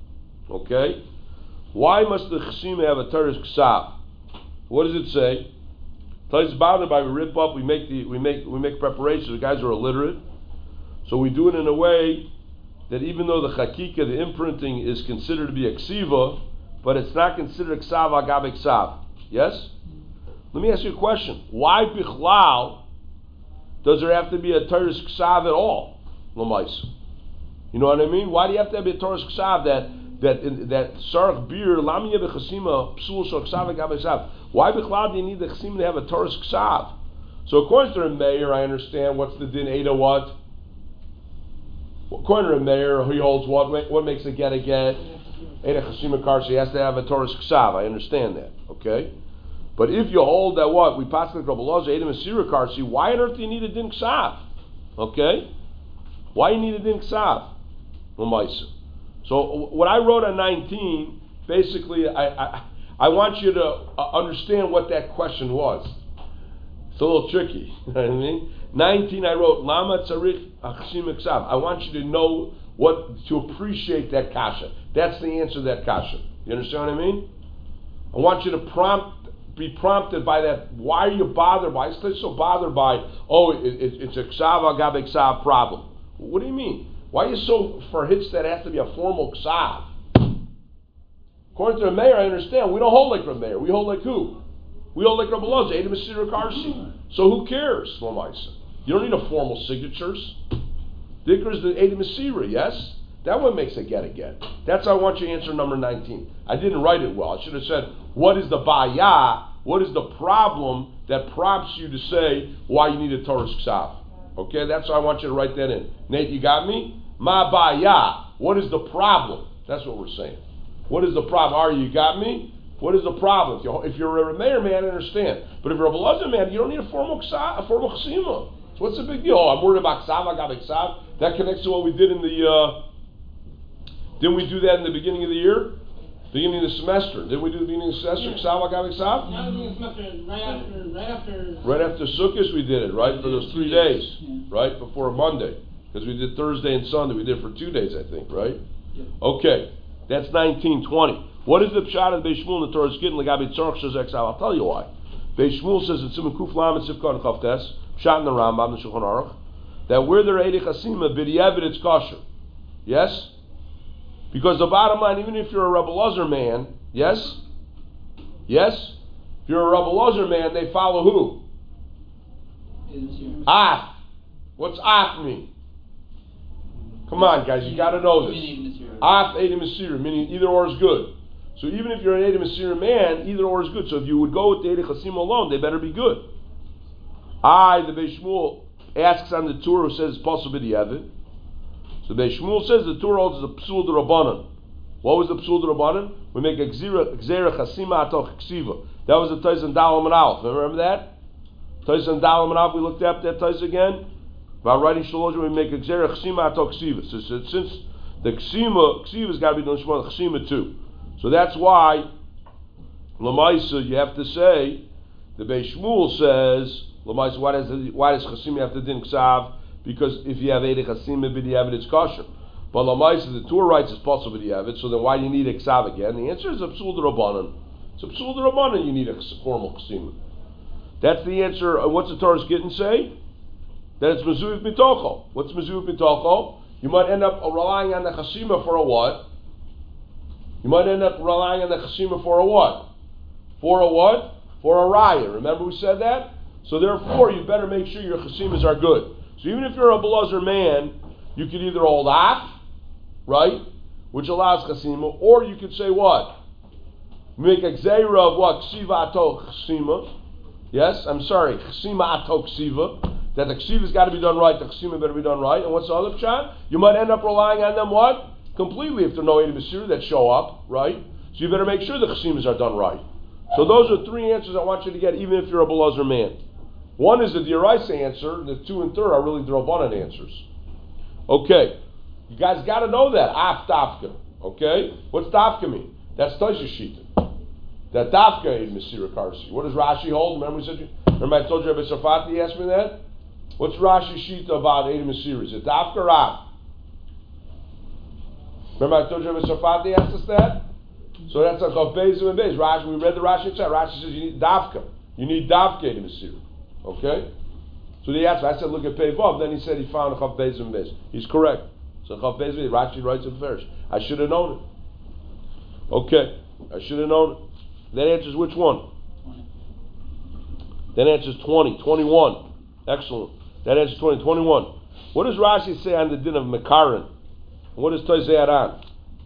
Okay? Why must the Chasima have a Torah Ksav? What does it say? It's bounded by we rip up, we make the we make we make preparations. The guys are illiterate. So we do it in a way that even though the Chakika, the imprinting, is considered to be a Ksiva, but it's not considered Ksav Agab Ksav. Yes? Let me ask you a question. Why Bichlal does there have to be a Torah Ksav at all? L'maisa. You know what I mean? Why do you have to have a Torah Ksav that that that Sarach Bir Lam Yeh B'Chasima Psul Shal Ksav Agab Ksav? Why Bichlal do you need the Chasima to have a Torah Ksav? So according to the Meir, I understand what's the din Ada what? According to the Meir, he holds what? What makes a get a get? Ada Chasima Karsi has to have a Torah Ksav. I understand that. Okay? But if you hold that what? We pass the Kabbalah, Ada Masira Karsi, why on earth do you need a din Ksav? Okay? Why you need a din Ksav? L'maisa. So what I wrote on nineteen, basically, I, I I want you to uh, understand what that question was. It's a little tricky. You know what I mean? nineteen, I wrote Lama Tzarich Achshim Ksav. I want you to know what to appreciate that kasha. That's the answer to that kasha. You understand what I mean? I want you to prompt, be prompted by that. Why are you bothered by? Why are you so bothered by? Oh, it, it, it's a Ksav Agab Ksav problem. What do you mean? Why are you so for hits that has to be a formal Ksav? According to the Meir, I understand. We don't hold like the Meir. We hold like who? We hold like Rabbi Loza, Ada Masira Karsi. So who cares? You don't need a formal signatures. Dikr is the Ada Masira, yes? That one makes a get again. That's how I want you to answer number nineteen. I didn't write it well. I should have said, what is the baya? What is the problem that prompts you to say why you need a Torah Ksav? Okay, that's how I want you to write that in. Nate, you got me? Ma baya. What is the problem? That's what we're saying. What is the problem? Are you got me? What is the problem? If you're, if you're a mayor man, I understand. But if you're a Belazar man, you don't need a formal ksav, a formal chesima. So what's the big deal? Oh, I'm worried about ksav, I got ksav. That connects to what we did in the. Uh, didn't we do that in the beginning of the year? Beginning of the semester. Did we do the beginning of the semester? Ksav, I got ksav. Not the beginning of the semester. Right after. Right after. Right after Sukkot, we did it. Right for those three days. Yeah. Right before Monday, because we did Thursday and Sunday. We did it for two days, I think. Right. Yeah. Okay. That's nineteen twenty. What is the pshat of Beis Shmuel in the Torah? It's getting legabi tzarich shazek sav. I'll tell you why. Beis Shmuel says it's Siman Kuf Lam and Sivkon Chavtes pshat in the Rambam the Shulchan Aruch that where they're Eidei Chasima b'diavad it's kosher. Yes, because the bottom line, even if you're a Rebbe Lazar man, yes, yes, if you're a Rebbe Lazar man, they follow who? Af. What's af mean? Come on, guys, you got to know this. Af Eidei Masira, meaning either or is good. So even if you're an Eidei Masira man, either or is good. So if you would go with the Eidei Chasim alone, they better be good. I, the Beis Shmuel, asks on the Torah who says it's possible b'diavad. So So Beis Shmuel says the Torah holds the psul d'Rabbanan. What was the psul d'Rabbanan? We make a gzera chasima atoch ksiva. That was the Tais and Dalam and Aleph. Remember that? Tais and Dalam and Aleph, we looked at that Tais again. About writing Shalojim, we make a gzera chasima atoch ksiva. So, so since the ksima, ksiva's got to be done shmona chasima too. So that's why, Lamaisa, you have to say, the Beis Shmuel says, Lamaisa, why does why does chasima have to din ksav? Because if you have Eidei Chasima b'diavad, it's kosher. But Lamaisa, the Torah writes it's possible b'diavad, so then why do you need a ksav again? The answer is a psul d'Rabbanan. It's a psul d'Rabbanan, you need a formal chasima. That's the answer. Uh, what's the Torah's getting say? That it's mezuyif mitocho. What's mezuyif mitocho? You might end up relying on the chasima for a what? You might end up relying on the chasima for a what? For a what? For a raya. Remember we said that? So therefore, you better make sure your chasimas are good. So even if you're a Belazar man, you could either hold off, right, which allows chasima, or you could say what? Make a gzeira of what? Ksiva ato chasima. Yes, I'm sorry, chasima ato ksiva. That the ksiva's got to be done right, the chasima better be done right. And what's the other pshat? You might end up relying on them what? Completely if there are no Eidei Masira that show up, right? So you better make sure the chasimas are done right. So those are three answers I want you to get, even if you're a Belazar man. One is the D'Oraisa answer, the two and third are really D'Rabbanan answers. Okay, you guys got to know that. Af Dafka. Okay, what's Dafka mean? That's Tosha Shita. That Dafka Eidei Masira Karsi. What does Rashi hold? Remember we said you, remember I told you Rabbi Sarfati asked me that? What's Rashi Shita about Eidei Masira? Is it Dafka or Af? Remember I told you Rabbi Sarfati asked us that? So that's like Chav Beis and Beis. Rashi, we read the Rashi inside. Rashi says you need Dafka. You need Dafka Eidei Masira. Okay? So he asked me, I said, look at Pei Vav. Then he said he found Chav Beis and Beis. He's correct. So Chav Beis and Beis, Rashi writes it first. I should have known it. Okay. I should have known it. That answers which one? twenty. That answers twenty. twenty-one. Excellent. That answers twenty. twenty-one. What does Rashi say on the din of Mekarin? What does Tosei add on?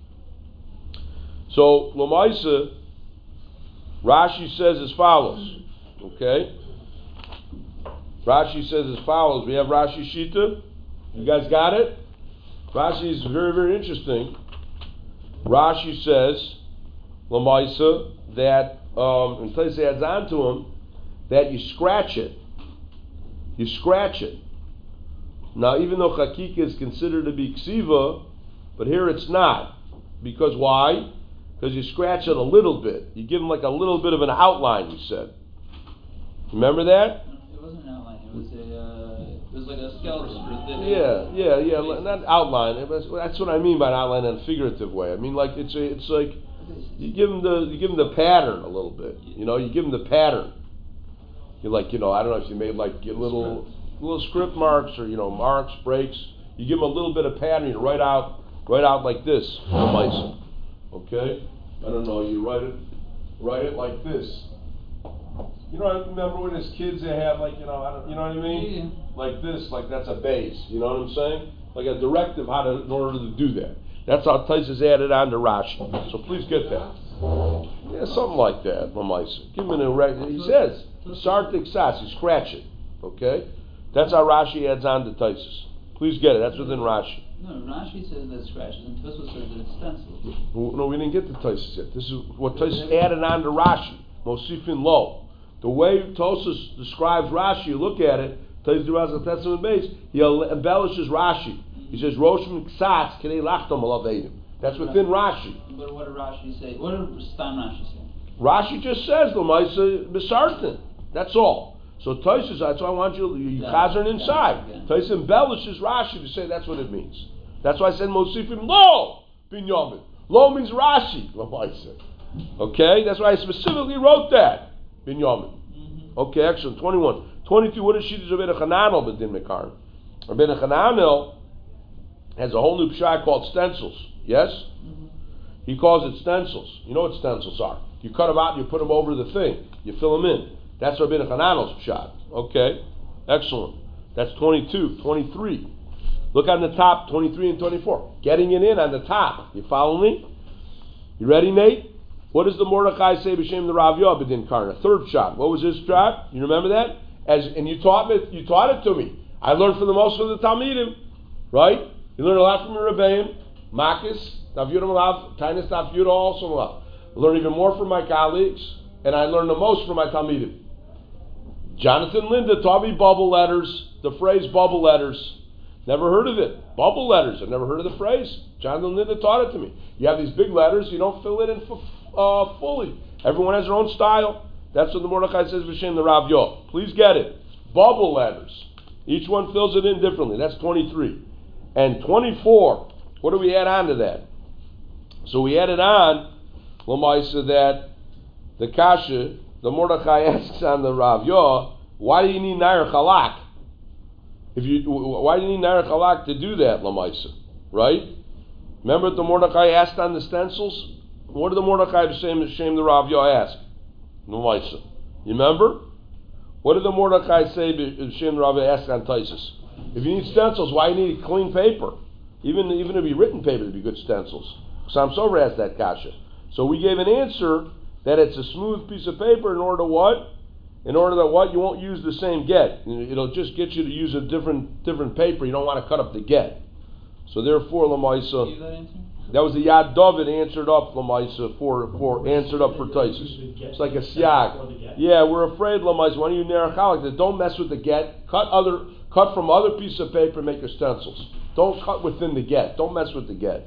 So, Lamaisa, Rashi says as follows. Okay? Rashi says as follows. We have Rashi Shita. You guys got it? Rashi is very, very interesting. Rashi says, Lamaisa, that, um, and Tosei adds on to him, that you scratch it. You scratch it. Now, even though Chakika is considered to be Ksiva, but here it's not. Because why? Because you scratch it a little bit. You give him like a little bit of an outline, you said. Remember that? It wasn't an outline. It was a. Uh, it was like a skeleton. Yeah, yeah, yeah. Not outline. It was, that's what I mean by an outline in a figurative way. I mean, like it's a, it's like you give him the you give him the pattern a little bit. You know, you give him the pattern. You like, you know, I don't know if you made like little little script marks or you know marks, breaks. You give him a little bit of pattern. You write out write out like this. Okay, I don't know. You write it write it like this. You know, I remember when as kids they have like, you know, I don't, you know what I mean? Yeah. Like this, like that's a base. You know what I'm saying? Like a directive how to, in order to do that. That's how Tosei added on to Rashi. So please get that. Yeah, something like that. Give him a regular. He says, Sartik Sas, you scratch it. Okay? That's how Rashi adds on to Tosei. Please get it. That's within Rashi. No, Rashi says that it scratches, and Tosfos says that it's stencils. No, we didn't get to Tosei yet. This is what Tosei added on to Rashi. Mosifin Lo. The way Tosfos describes Rashi, you look at it, he embellishes Rashi. He says, Roshim Ksatz Kedei Lachtom Alav Eidim. That's within Rashi. But what did Rashi say? What did Stam Rashi say? Rashi just says, L'maisa B'sartin. That's all. So Tosfos, that's why I want you, you yeah, chazern inside. Yeah. Tosfos embellishes Rashi to say that's what it means. That's why I said Mosifim Lo Binyamin. Lo means Rashi. L'maisa. Okay? That's why I specifically wrote that. Binyamin. Mm-hmm. Okay, excellent. twenty-one. twenty-two, what is Shittas of Rabbeinu Chananel B'din Mekarin? Rabbeinu Chananel has a whole new pshat called stencils. Yes? Mm-hmm. He calls it stencils. You know what stencils are. You cut them out and you put them over the thing. You fill them in. That's Rabbeinu Chananel's pshat. Okay, excellent. That's twenty-two. twenty-three. Look on the top, twenty-three and twenty-four. Getting it in on the top. You follow me? You ready, Nate? What does the Mordechai say b'shem the Rav Yoah b'din Karna? Third shot. What was his shot? You remember that? As and you taught me, you taught it to me. I learned from the most of the Talmidim, right? You learn a lot from your Rebbeim, Makis, Daf Yudam Alav, Tainis Daf Yudah also Alav. I learn even more from my colleagues, and I learn the most from my Talmidim. Jonathan Linda taught me bubble letters, the phrase bubble letters. Never heard of it. Bubble letters. I've never heard of the phrase. Jonathan Linda taught it to me. You have these big letters, you don't fill it in f- uh, fully. Everyone has their own style. That's what the Mordechai says, V'shem the Rav Yo. Please get it. Bubble letters. Each one fills it in differently. That's twenty-three. And twenty-four, what do we add on to that? So we added on, Lamaisa, that the Kasha, the Mordechai asks on the Rav Yo, why do you need Nair Chalak? If you, why do you need Nair Chalak to do that, Lamaisa? Right? Remember what the Mordechai asked on the stencils? What did the Mordechai shame, shame the Rav Yo ask? Lamaisa. You remember? What did the Mordechai say, shame the Rav Yo ask on Taisus? If you need stencils, why do you need clean paper? Even even if it be written paper, it'd be good stencils. Sam Sover asked that kasha. So we gave an answer that it's a smooth piece of paper in order to what? In order that what? You won't use the same get. It'll just get you to use a different different paper. You don't want to cut up the get. So therefore, Lamaisa, that, that was the Yad David answered up, Lamaisa, for, for answered up for Taisus. It's like a siag. Yeah, we're afraid, Lamaisa, when you nerachalik, that don't mess with the get. Cut other, cut from other piece of paper and make your stencils. Don't cut within the get. Don't mess with the get.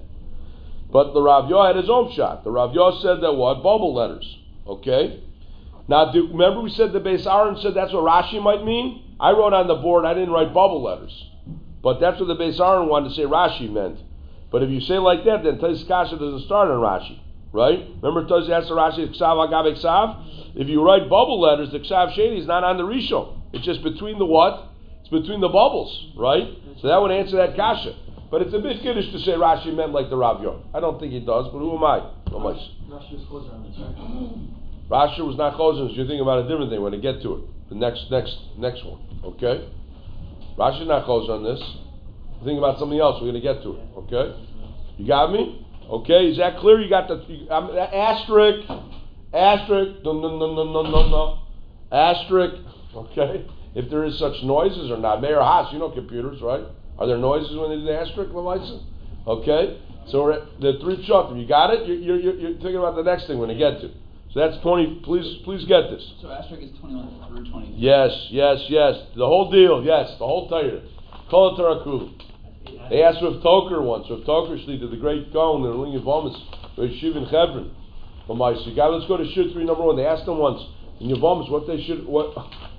But the Rav Yo had his own shot. The Rav Yo said that what? Bubble letters. Okay? Now, do, remember we said the Beis Aaron said that's what Rashi might mean? I wrote on the board, I didn't write bubble letters. But that's what the Beis Aaron wanted to say Rashi meant. But if you say like that, then Taisus Kasha doesn't start on Rashi. Right? Remember Taisus asked the Rashi, Ksav Agav Ksav? If you write bubble letters, the Ksav Sheni is not on the Rishon. It's just between the what? It's between the bubbles. Right? So that would answer that Kasha. But it's a bit kiddish to say Rashi meant like the Rav Yo. I don't think he does, but who am I? Rashi was closer on this, right? Rashi was not chosen. You're thinking about a different thing when I get to it. The next, next, next one. Okay? Rashi's not chosen on this. Think about something else. We're going to get to it. Okay? You got me? Okay? Is that clear? You got the you, um, asterisk, asterisk, no, no, no, no, no, no, no, asterisk. Okay? If there is such noises or not. Mayor Haas, you know computers, right? Are there noises when they do the asterisk, Lamaisa? Okay? So we're at the three pshatim. You got it? You're, you're, you're thinking about the next thing when you get to. So that's twenty. Please, please get this. So asterisk is twenty-one through twenty. Yes, yes, yes. The whole deal. Yes, the whole Torah. Kol Tarakul. They asked Rav Toker once. Rav Toker Shlita, the great Gaon, the Ling of Vomis, Rav Shiv in Hebron. Lamaisa. God, let's go to Shir three number one. They asked him once in Yavamis what they should what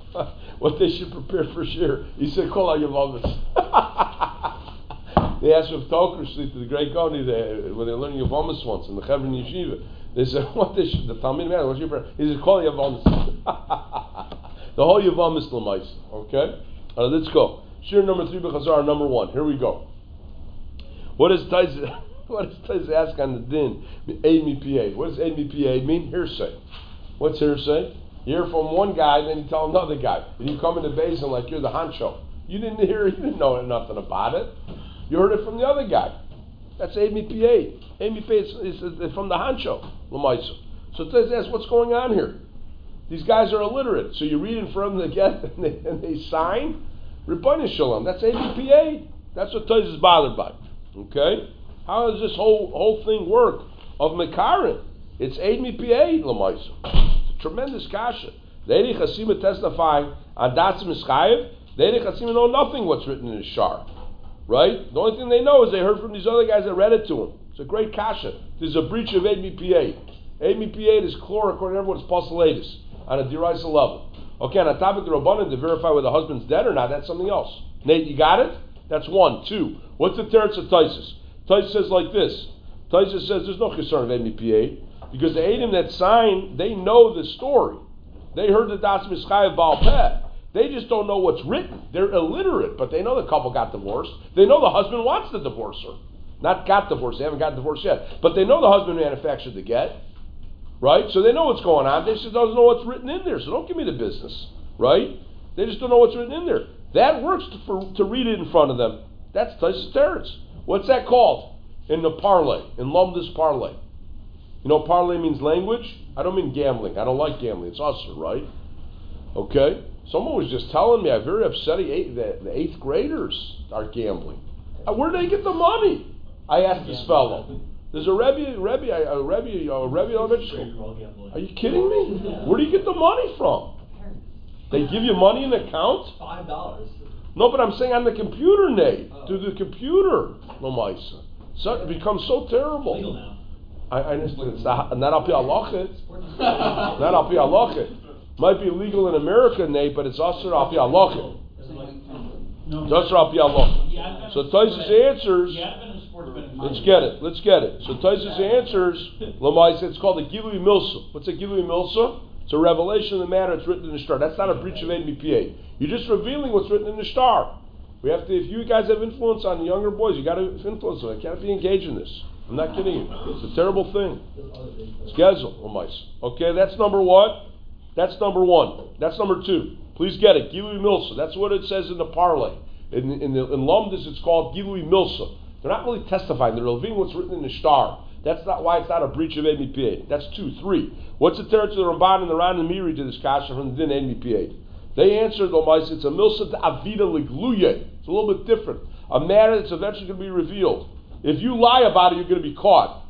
what they should prepare for Shir. He said, Kol Yavamis. They asked Rav Toker Shlita, the great Gaon, when they were learning Yavamis once in the Hebron Yeshiva. They said, what they should, the Talmud man, what's your prayer? He said, Kol Yavamis. The whole Yavamis Lamaisa. Okay? All right, let's go. Shir number three, B'chazar, number one. Here we go. What does Taiz, what does Taiz ask on the din? A M E P A. What does A M E P A mean? Hearsay. What's hearsay? You hear from one guy, then you tell another guy. And you come into Basin like you're the honcho. You didn't hear, you didn't know nothing about it. You heard it from the other guy. That's A M E P A. A M E P A is, is, is from the honcho, Lamaisa. So Taiz asks, what's going on here? These guys are illiterate. So you read in front of them, they get, and they, and they sign. Ribbon Shalom. That's A M E P A. That's what Taiz is bothered by. Okay? How does this whole whole thing work of Mekarin? It's A M E P A, Lamaisa. It's a tremendous kasha. The Eidei Chasima testifying on Datzim Ischayev. The Eidei Chasima know nothing what's written in the Shar. Right? The only thing they know is they heard from these other guys that read it to them. It's a great kasha. There's a breach of A M E P A. A M E P A is chlor, according to everyone, it's postulatus on a deraisa level. Okay, on a topic of the Rabbanan to verify whether the husband's dead or not, that's something else. Nate, you got it? That's one. Two. What's the teretz of Taisus? Taisus says like this. Taisus says there's no concern of M E P A because the Edom that signed, they know the story. They heard the Das Mischayev Baal Peh. They just don't know what's written. They're illiterate, but they know the couple got divorced. They know the husband wants to divorce her. Not got divorced. They haven't got divorced yet. But they know the husband manufactured the get. Right? So they know what's going on. They just don't know what's written in there. So don't give me the business. Right? They just don't know what's written in there. That works to, for, to read it in front of them. That's Taisus Teretz. What's that called? In the parlay. In Lumdus parlay. You know parlay means language? I don't mean gambling. I don't like gambling. It's usher, right? Okay? Someone was just telling me, I'm very upset the, the eighth graders are gambling. Uh, Where did they get the money? I asked this fellow. There's a Rebbe, Rebbe, a Rebbe, a Rebbe elementary school. Are you kidding me? Where do you get the money from? They give you money in the account? Five dollars. No, but I'm saying on the computer, Nate. To the computer, Lamaisa. So it becomes so terrible. Legal now. I, I understand. It's not, not al pi halachah. Not al pi halachah. Might be illegal in America, Nate, but it's also al pi halachah. It's also al pi halachah. So Taisus answers. Let's get it. Let's get it. So Taisus answers. Lamaisa, it's called a Gilui Milsa. What's a Gilui Milsa? It's a revelation of the matter. It's written in the star. That's not a breach of Eid Mipieh. You're just revealing what's written in the star. We have to. If you guys have influence on the younger boys, you got to influence them. I can't be engaged in this. I'm not kidding you. It's a terrible thing. Schedule, okay, that's number one. That's number one. That's number two. Please get it. Gilui Milsa. That's what it says in the parlay. In in, the, in Lumdis, it's called Gilui Milsa. They're not really testifying. They're revealing what's written in the star. That's not why it's not a breach of Eid Mipieh. That's two. Three. What's the territory of the Ramban and the Ran and Miri to this kasha from the din Eid Mipieh? They answered, Lomais, it's a milsa to avida ligluye. It's a little bit different. A matter that's eventually going to be revealed. If you lie about it, you're going to be caught.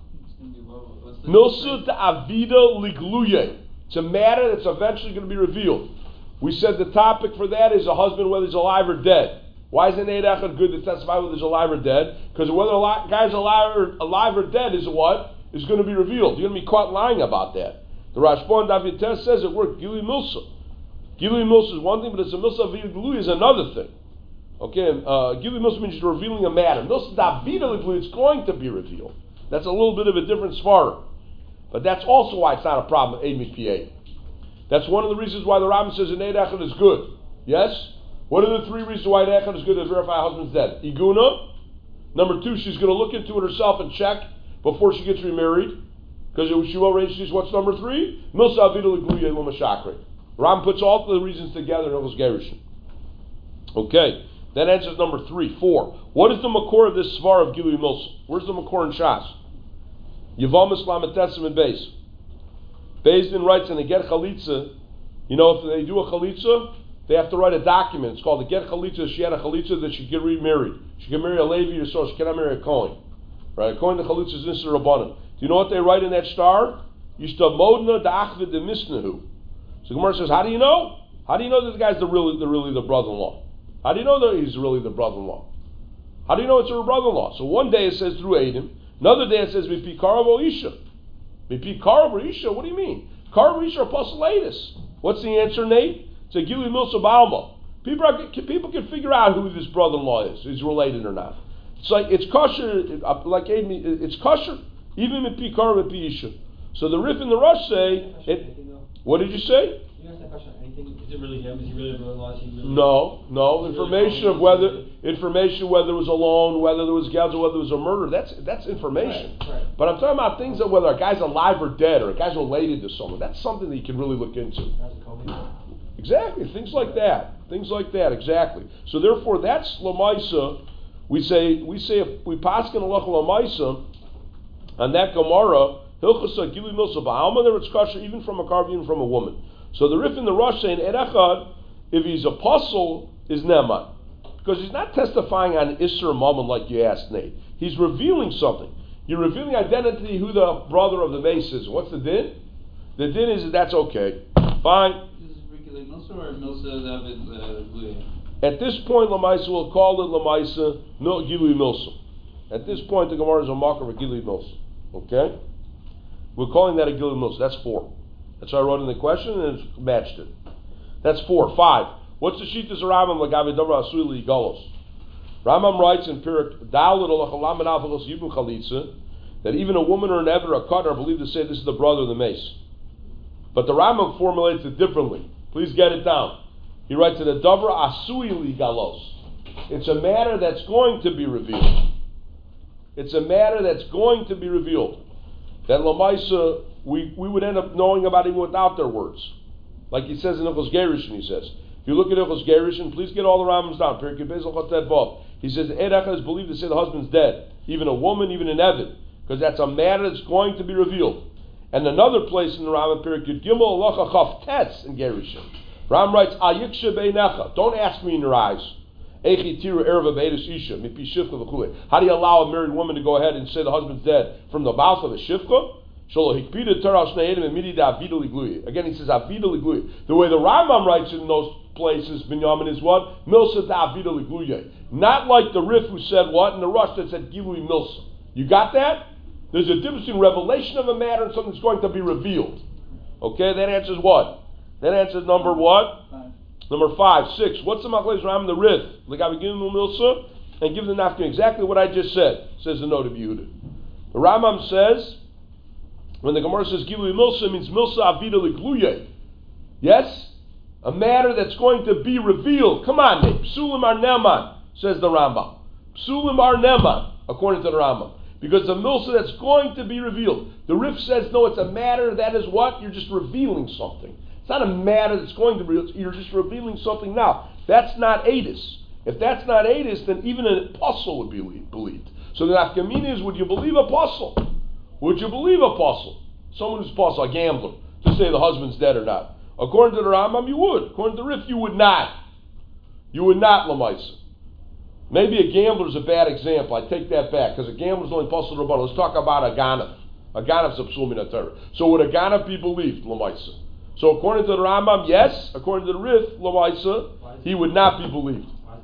Milsa to avida ligluye. It's a matter that's eventually going to be revealed. We said the topic for that is a husband, whether he's alive or dead. Why isn't Eid Echad good to testify whether he's alive or dead? Because whether a guy's alive or, alive or dead is what? Is going to be revealed. You're going to be caught lying about that. The Rashba and David Tess says it worked. Gilui Milsa. Gilui Milsa is one thing, but it's a Milsa Avida Glui is another thing. Okay, uh, Gilui Milsa means you're revealing a matter. Milsa Davida Glui, it's going to be revealed. That's a little bit of a different svara. But that's also why it's not a problem, Eid Mipieh. That's one of the reasons why the Rambam says an Eid Echad is good. Yes? What are the three reasons why Eid Echad is good to verify a husband's dead? Iguna. Number two, she's going to look into it herself and check before she gets remarried. Because she will arrange these. What's number three? Milsa Avida L'Gluya L'Mashakre. Ram puts all the reasons together in Hilchos Gerushin. Okay, that answers number three. Four. What is the makor of this svar of Gilui Milsa? Where's the makor in Shas? Yevamis Lametesim and Beis. Beis Din writes in the Get Chalitza. You know, if they do a Chalitza, they have to write a document. It's called the Get Chalitza. She had a Chalitza that she could get remarried. She can marry a Levi or so. She cannot marry a Kohen. Right? According to Chalitza is Nisr Rabbanim. Do you know what they write in that star? Yishtamodna da'achvid de misnahu. So Gemara says, how do you know? How do you know that the guy's the really, the really the brother-in-law? How do you know that he's really the brother-in-law? How do you know it's her brother-in-law? So one day it says through Adim, another day it says mipi karav o isha. Mipi karav or isha? What do you mean? Karav or isha apostolatus. What's the answer, Nate? It's a Gilui Milsa Ba'alma. People are, people can figure out who this brother-in-law is, is related or not. It's like it's kosher, like it's kosher, even mipi karav mipi isha. So the Rif and the Rush say, it, what did you say? You ask that question, anything, is it really him? Is he really a brother-in-law? Is he really No, no. Information of whether information whether it was a loan, whether there was gals, or whether it was a murder. That's that's information. Right, right. But I'm talking about things that whether a guy's alive or dead, or a guy's related to someone. That's something that you can really look into. Exactly, things like that. Things like that. Exactly. So therefore, that's Lamaisa. We say we say if we paskin halacha Lamaisa on that Gemara. Hilchasa Gilui Milsa Ba'alma, there it's kosher even from a carv, even from a woman. So the Rif and the Rush saying Eid Echad, if he's apostle, is Neman. Because he's not testifying on Isser Mammon like you asked, Nate. He's revealing something. You're revealing identity, who the brother of the mace is. What's the din? The din is that that's okay. Fine. Is this regular Milsa or Milsa David Gluya? At this point, Lamaisa will call it Lamaisa Mil- Gilui Milsa. At this point, the Gemara is a marker of Gilui Milsa. Okay? We're calling that a Gilui Milsa. That's four. That's what I wrote in the question, and it's matched it. That's four. Five. What's the Shittas Rambam Lagavi Dabra Asui Li Galos? Rambam writes in Pirak Dalit Olachalam Avolos Yibum Chalitza that even a woman or an Ever, a Katan, are believed to say this is the brother of the mace. But the Rambam formulates it differently. Please get it down. He writes that a Dabra Asui Li Galos. It's a matter that's going to be revealed. It's a matter that's going to be revealed. That Lamaisa, we, we would end up knowing about even without their words. Like he says in Hilchos Gerushin, he says. If you look at Hilchos Gerushin, please get all the Rambams down. He says, Eid Echad is believed to say the husband's dead. Even a woman, even an Evid. Because that's a matter that's going to be revealed. And another place in the Rambam, Perikut Gimel, Halacha Chaf Tetz in Gerushin. Ram writes, Ayiksha Beinecha. Don't ask me in your eyes. Eichi tiru erva be'edus isha mipi shifcha v'chulei. How do you allow a married woman to go ahead and say the husband's dead from the mouth of the shifcha? Sholo hikpida teral shnei edim emidi da avida ligluya. Again, he says avida ligluya. The way the Rambam writes in those places, Binyamin, is what? Milsa da avida ligluya. Not like the Rif who said what? And the Rush that said gilui milsa. You got that? There's a difference between revelation of a matter and something that's going to be revealed. Okay, that answers what? That answers number what? Five. Number five, six. What's the Machlekes Rambam the Rif? Like I begin with milsa and give the nafkin exactly what I just said. Says the note of Yehuda. The Rambam says, when the Gemara says gilui milsa, it means milsa avida ligluye. Yes, a matter that's going to be revealed. Come on, Nate. Psulim ar neman, says the Rambam. Psulim ar neman, according to the Rambam. Because the milsa that's going to be revealed. The Rif says, no, it's a matter that is what? You're just revealing something. It's not a matter that's going to be, you're just revealing something now. That's not Adis. If that's not Adis, then even an apostle would be believed. So the nafkamina is, would you believe apostle? Would you believe apostle? Someone who's apostle, a gambler, to say the husband's dead or not. According to the Rambam, you would. According to the Rif, you would not. You would not, Lamaisa. Maybe a gambler is a bad example. I take that back, because a gambler is only apostle to Rabbanan. Let's talk about a ganef. A ganef is a psul min haTorah. So would a ganef be believed, Lamaisa? So according to the Rambam, yes. According to the Rif, Lamaisa, he would not be believed.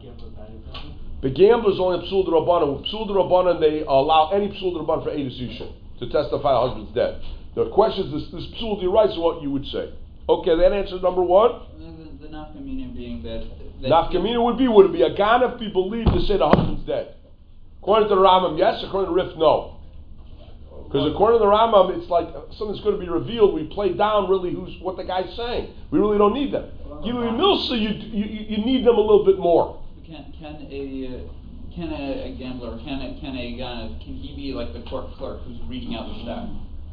The gambler is only a psul to Rabbanan. With psul to Rabbanan, they allow any psul to Rabbanan for Eidus Isha to testify the husband's dead. The question is, this, this psul to rights is what you would say. Okay, that answers number one. The, the nafkamina being that... that Nafkamina would be, would it be a ganef be believed to say the husband's dead? According to the Rambam, yes. According to the Rif, no. Because according to the Rambam, it's like something's going to be revealed. We play down really who's what the guy's saying. We really don't need them. Gilui milsa, you, you you need them a little bit more. Can can a can a, a gambler can a, can a ganef can he be like the court clerk who's reading out the shtar?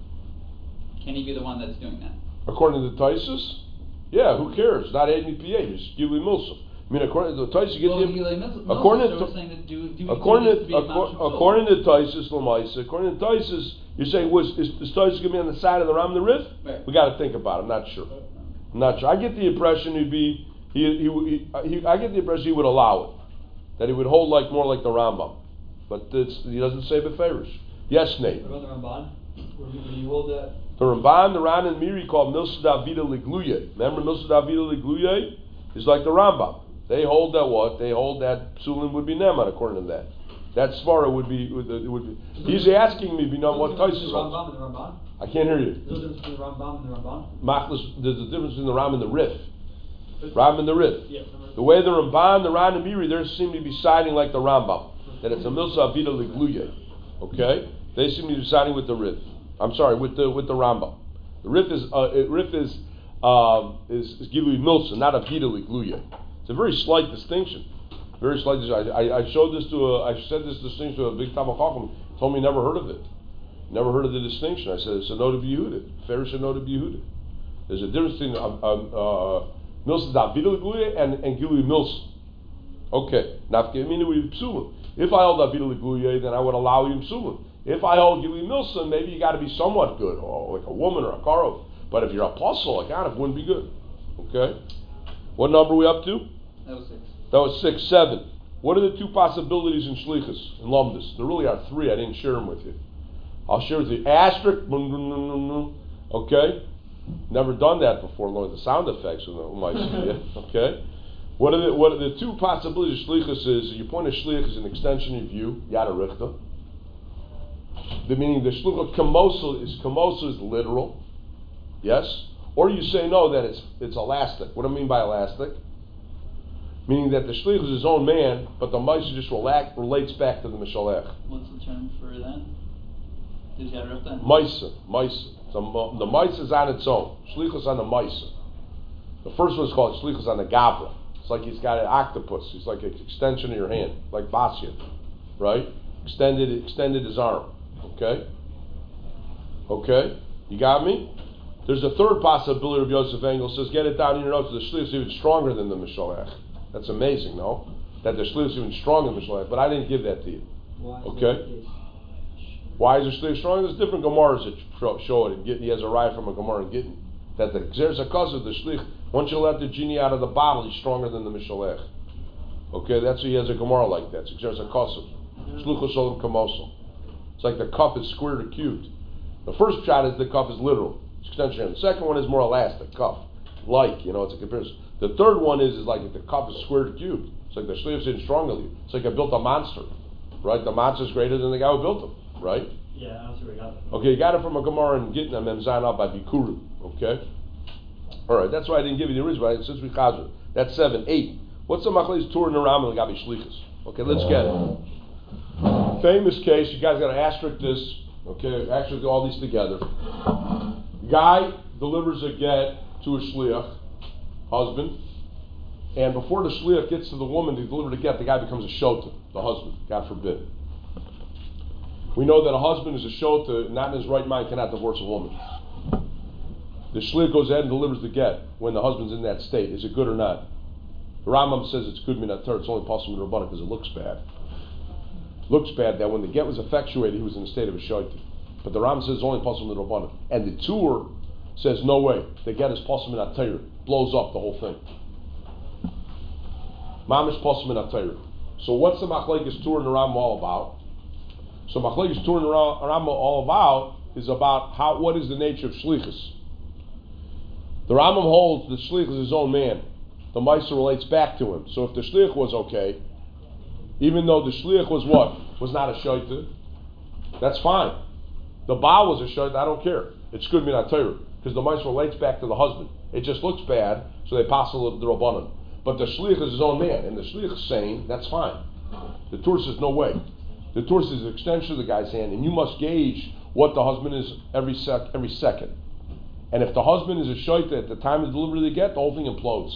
Can he be the one that's doing that? According to the Taisus, yeah, who cares? Not Ed M P A, it's Gilui milsa. I mean, according to the Taisus, you get well, the Gilui milsa, according so to we're saying that do, do according do to, to according, according to Taisus Lamaisa, according to Taisus, you're saying was is, is Taisus going to be on the side of the Ram the Rif? Right. We got to think about it. I'm not sure. I'm not sure. I get the impression he'd be he he, he, he I get the impression he would allow it, that he would hold like more like the Rambam, but it's, he doesn't say beferish. Yes, Nate. What about the Ramban? Would you hold that? The Ramban, the Ran, and Miri called Milsa Davida Ligluye. Remember Milsa Davida Ligluye is like the Rambam. They hold that what? They hold that Psulim would be Neman according to that. That Svara would be, would, would be. He's asking me, Binam, what Taisus holds. Rambam and the Ramban? I can't hear you. There's a difference between the Rambam and the Ramban? Machlis, there's a difference between the Ram and the Rif. Ram and the Rif. Yeah. The way the Ramban, the Ran, and Miri, they seem to be siding like the Rambam. That it's a Milsa Avida Ligluye. Okay? They seem to be siding with the Rif. I'm sorry, with the with the Rambam. The Rif is uh, Rif is um, is, is Gilui Milsa, not Avida Ligluye. It's a very slight distinction. Very slight distinction. I, I, I showed this to a, I said this distinction to a big Talmud Chacham. Told me he never heard of it. Never heard of the distinction. I said it's a note of Yehuda. Fair is a note of Yehuda. There's a difference between um, uh, Milsa Davida Ligluye and and Gilui Milsa. Okay. Nafkamina would be psulim. If I hold Davida Ligluye, then I would allow you psulim. If I hold Gilui Milsa, maybe you got to be somewhat good, or like a woman or a karov. But if you're an apostle, a ganef wouldn't be good. Okay. What number are we up to? That was six. That was six, seven. What are the two possibilities in Shlichus, in Lumdus? There really are three. I didn't share them with you. I'll share with you. Asterisk. Okay. Never done that before. Learn the sound effects. Okay. What are the what are the two possibilities of Shlichus is, your point of Shlich is an extension of you, Yada Richta. The meaning the Shluchah Kamosa is Kamosa is literal. Yes? Or you say no, that it's it's elastic. What do I mean by elastic? Meaning that the Shlich is his own man, but the Maisa just relax, relates back to the Mishalech. What's the term for that? Did you have it then? Maisa, Maisa. So, the Maisa is on its own. Shlich is on the Maisa. The first one is called Shlich is on the Gavra. It's like he's got an octopus. He's like an extension of your hand, like Basya, right? Extended, extended his arm. Okay? Okay? You got me? There's a third possibility of Yosef Engel says, get it down in your notes, the Shlich is even stronger than the Mishalech. That's amazing, no? That the Shlich is even stronger than the Mishalech, but I didn't give that to you. Why okay? Why is the Shlich stronger? There's different Gemaras that show it, and Gittin, he has a riot from a Gemara in Gittin. That the Xeris HaKos of the Shlich, once you let the genie out of the bottle, he's stronger than the Mishalech. Okay, that's why he has a Gemara like that. So there's a Kosev. Shluchos Olam Kamoso. It's like the cup is squared or cubed. The first shot is the cup is literal. It's extension. The second one is more elastic, cuff. Like, you know, it's a comparison. The third one is, is like the cup is squared or cubed. It's like the shliach is stronger. It's like I built a monster. Right? The monster is greater than the guy who built him. Right? Yeah, I don't see where you got that. Okay, you got it from a Gemara and getting them and sign up by Bikurim. Okay? Alright, that's why I didn't give you the original, right? Since we chazar. That's seven. Eight. What's the Machlekes Tur in the Ram and Gabi Shlichus? Okay, let's get it. Famous case, you guys got to asterisk this. Okay, asterisk all these together. Guy delivers a get to a shliach, husband, and before the shliach gets to the woman to deliver the get, the guy becomes a shota, the husband, God forbid. We know that a husband is a shota, not in his right mind, cannot divorce a woman. The shliach goes ahead and delivers the get when the husband's in that state. Is it good or not? The Rambam says it's good minatar, it's only possible in Rabbanah because it looks bad. Looks bad that when the get was effectuated, he was in a state of a shota. But the Rambam says it's only possible in Rabbanah. And the Tur says no way. The get is possible in Atayr. Blows up the whole thing. Mamish possible in Atayr. So what's the Machlekes Tur in the Rambam all about? So Machlekes Tur in the Rambam all about is about how what is the nature of shlichus. The Rambam holds that shlich is his own man. The Meiser relates back to him. So if the shlich was okay, even though the shlich was what? Was not a shaita, that's fine. The Baal was a shaita, I don't care. It's good min Torah because the Meiser relates back to the husband. It just looks bad, so they pass the Rabbanan. But the shlich is his own man, and the shlich is saying, that's fine. The Torah says, no way. The Torah says an extension of the guy's hand, and you must gauge what the husband is every sec, every second. And if the husband is a shaita at the time of delivery of the get, the whole thing implodes.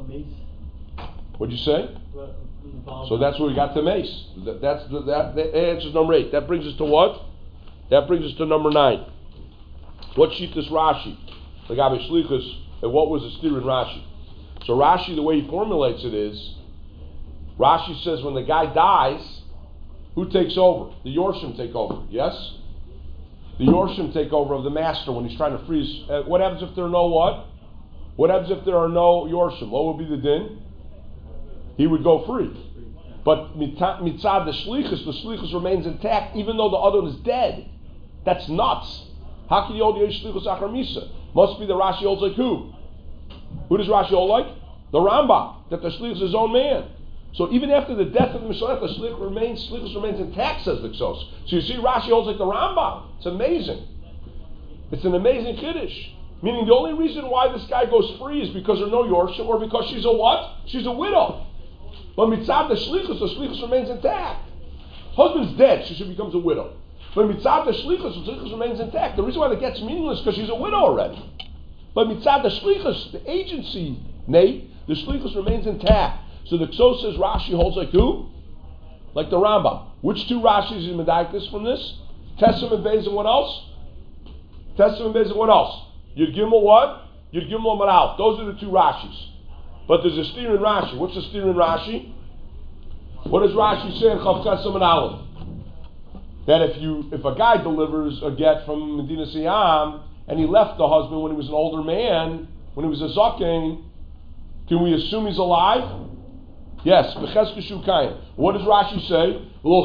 What'd you say? So that's where we got to mace. That, that's the, that, that answers number eight. That brings us to what? That brings us to number nine. What shittas Rashi? Lagabe shlichus. And what was the steer in Rashi? So Rashi, the way he formulates it is, Rashi says when the guy dies, who takes over? The Yorshim take over. Yes? The Yorshim take over of the master when he's trying to freeze. Uh, what happens if there are no what? What happens if there are no Yorshim? What would be the din? He would go free. But mitzad the shlichus, the shlichus remains intact even though the other one is dead. That's nuts. How can you hold yesh shlichus achar misa? Must be the Rashi holds like who? Who does Rashi hold like? The Rambam. That the shlichus is his own man. So even after the death of the Mishloach, the shlichus remains, shlichus remains intact, says the Ksos. So you see Rashi holds like the Rambam. It's amazing. It's an amazing Kiddush. Meaning the only reason why this guy goes free is because there's no Yorshim or because she's a what? She's a widow. But mitzad the shlichus, the shlichus remains intact. Husband's dead, she should becomes a widow. But mitzad the shlichus, the shlichus remains intact. The reason why that gets meaningless is because she's a widow already. But mitzad the shlichus, the agency, Nate, the shlichus remains intact. So the Ksos says Rashi holds like who? Like the Rambam. Which two Rashis is medayik from this? Tessim and Beis and what else? Tessim and Beis and what else? Yud Gimel what? Yud Gimel Maral. Those are the two Rashis. But there's a steer in Rashi. What's the steer in Rashi? What does Rashi say in Chav Tessim and Aleph? That if you, if a guy delivers a get from Medina Siyam and he left the husband when he was an older man, when he was a zaken, can we assume he's alive? Yes. What does Rashi say?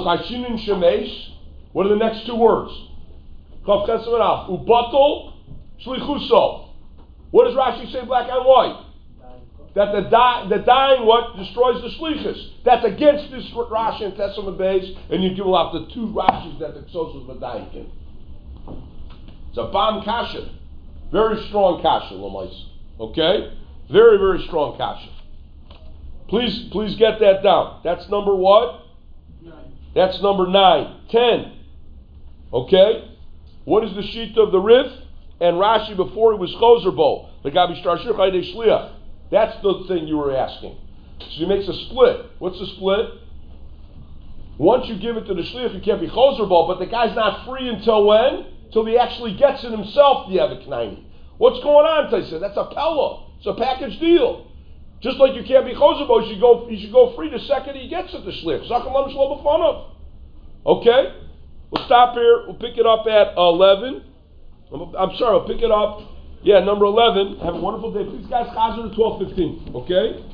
What are the next two words? Chav Tessim and Aleph. Ubatul shlichuso. What does Rashi say black and white? That the, die, the dying what destroys the shlichus. That's against this Rashi and Tessim and Beis, and you give out the two Rashis that the Ksos was medayik in. It's a bam kasha, very strong kasha, Lamais. Okay, very very strong kasha. Please please get that down. That's number what? Nine. That's number nine. Ten. Okay. What is the sheet of the Rif and Rashi before he was Chozerbo? The Gabi Shtar Shir Chaydei Shliach. That's the thing you were asking. So he makes a split. What's the split? Once you give it to the shliach, you can't be chozerbo, but the guy's not free until when? Until he actually gets it himself, the Eved Knaini. What's going on, Taisa? That's a pella. It's a package deal. Just like you can't be chozerbo, you should go, you should go free the second he gets it, the shliach. Zakam lam shlo b'fanav. Okay? We'll stop here. We'll pick it up at eleven. I'm, I'm sorry, we'll pick it up. Yeah, number eleven. Have a wonderful day. Please, guys, Chazer to twelve fifteen. Okay?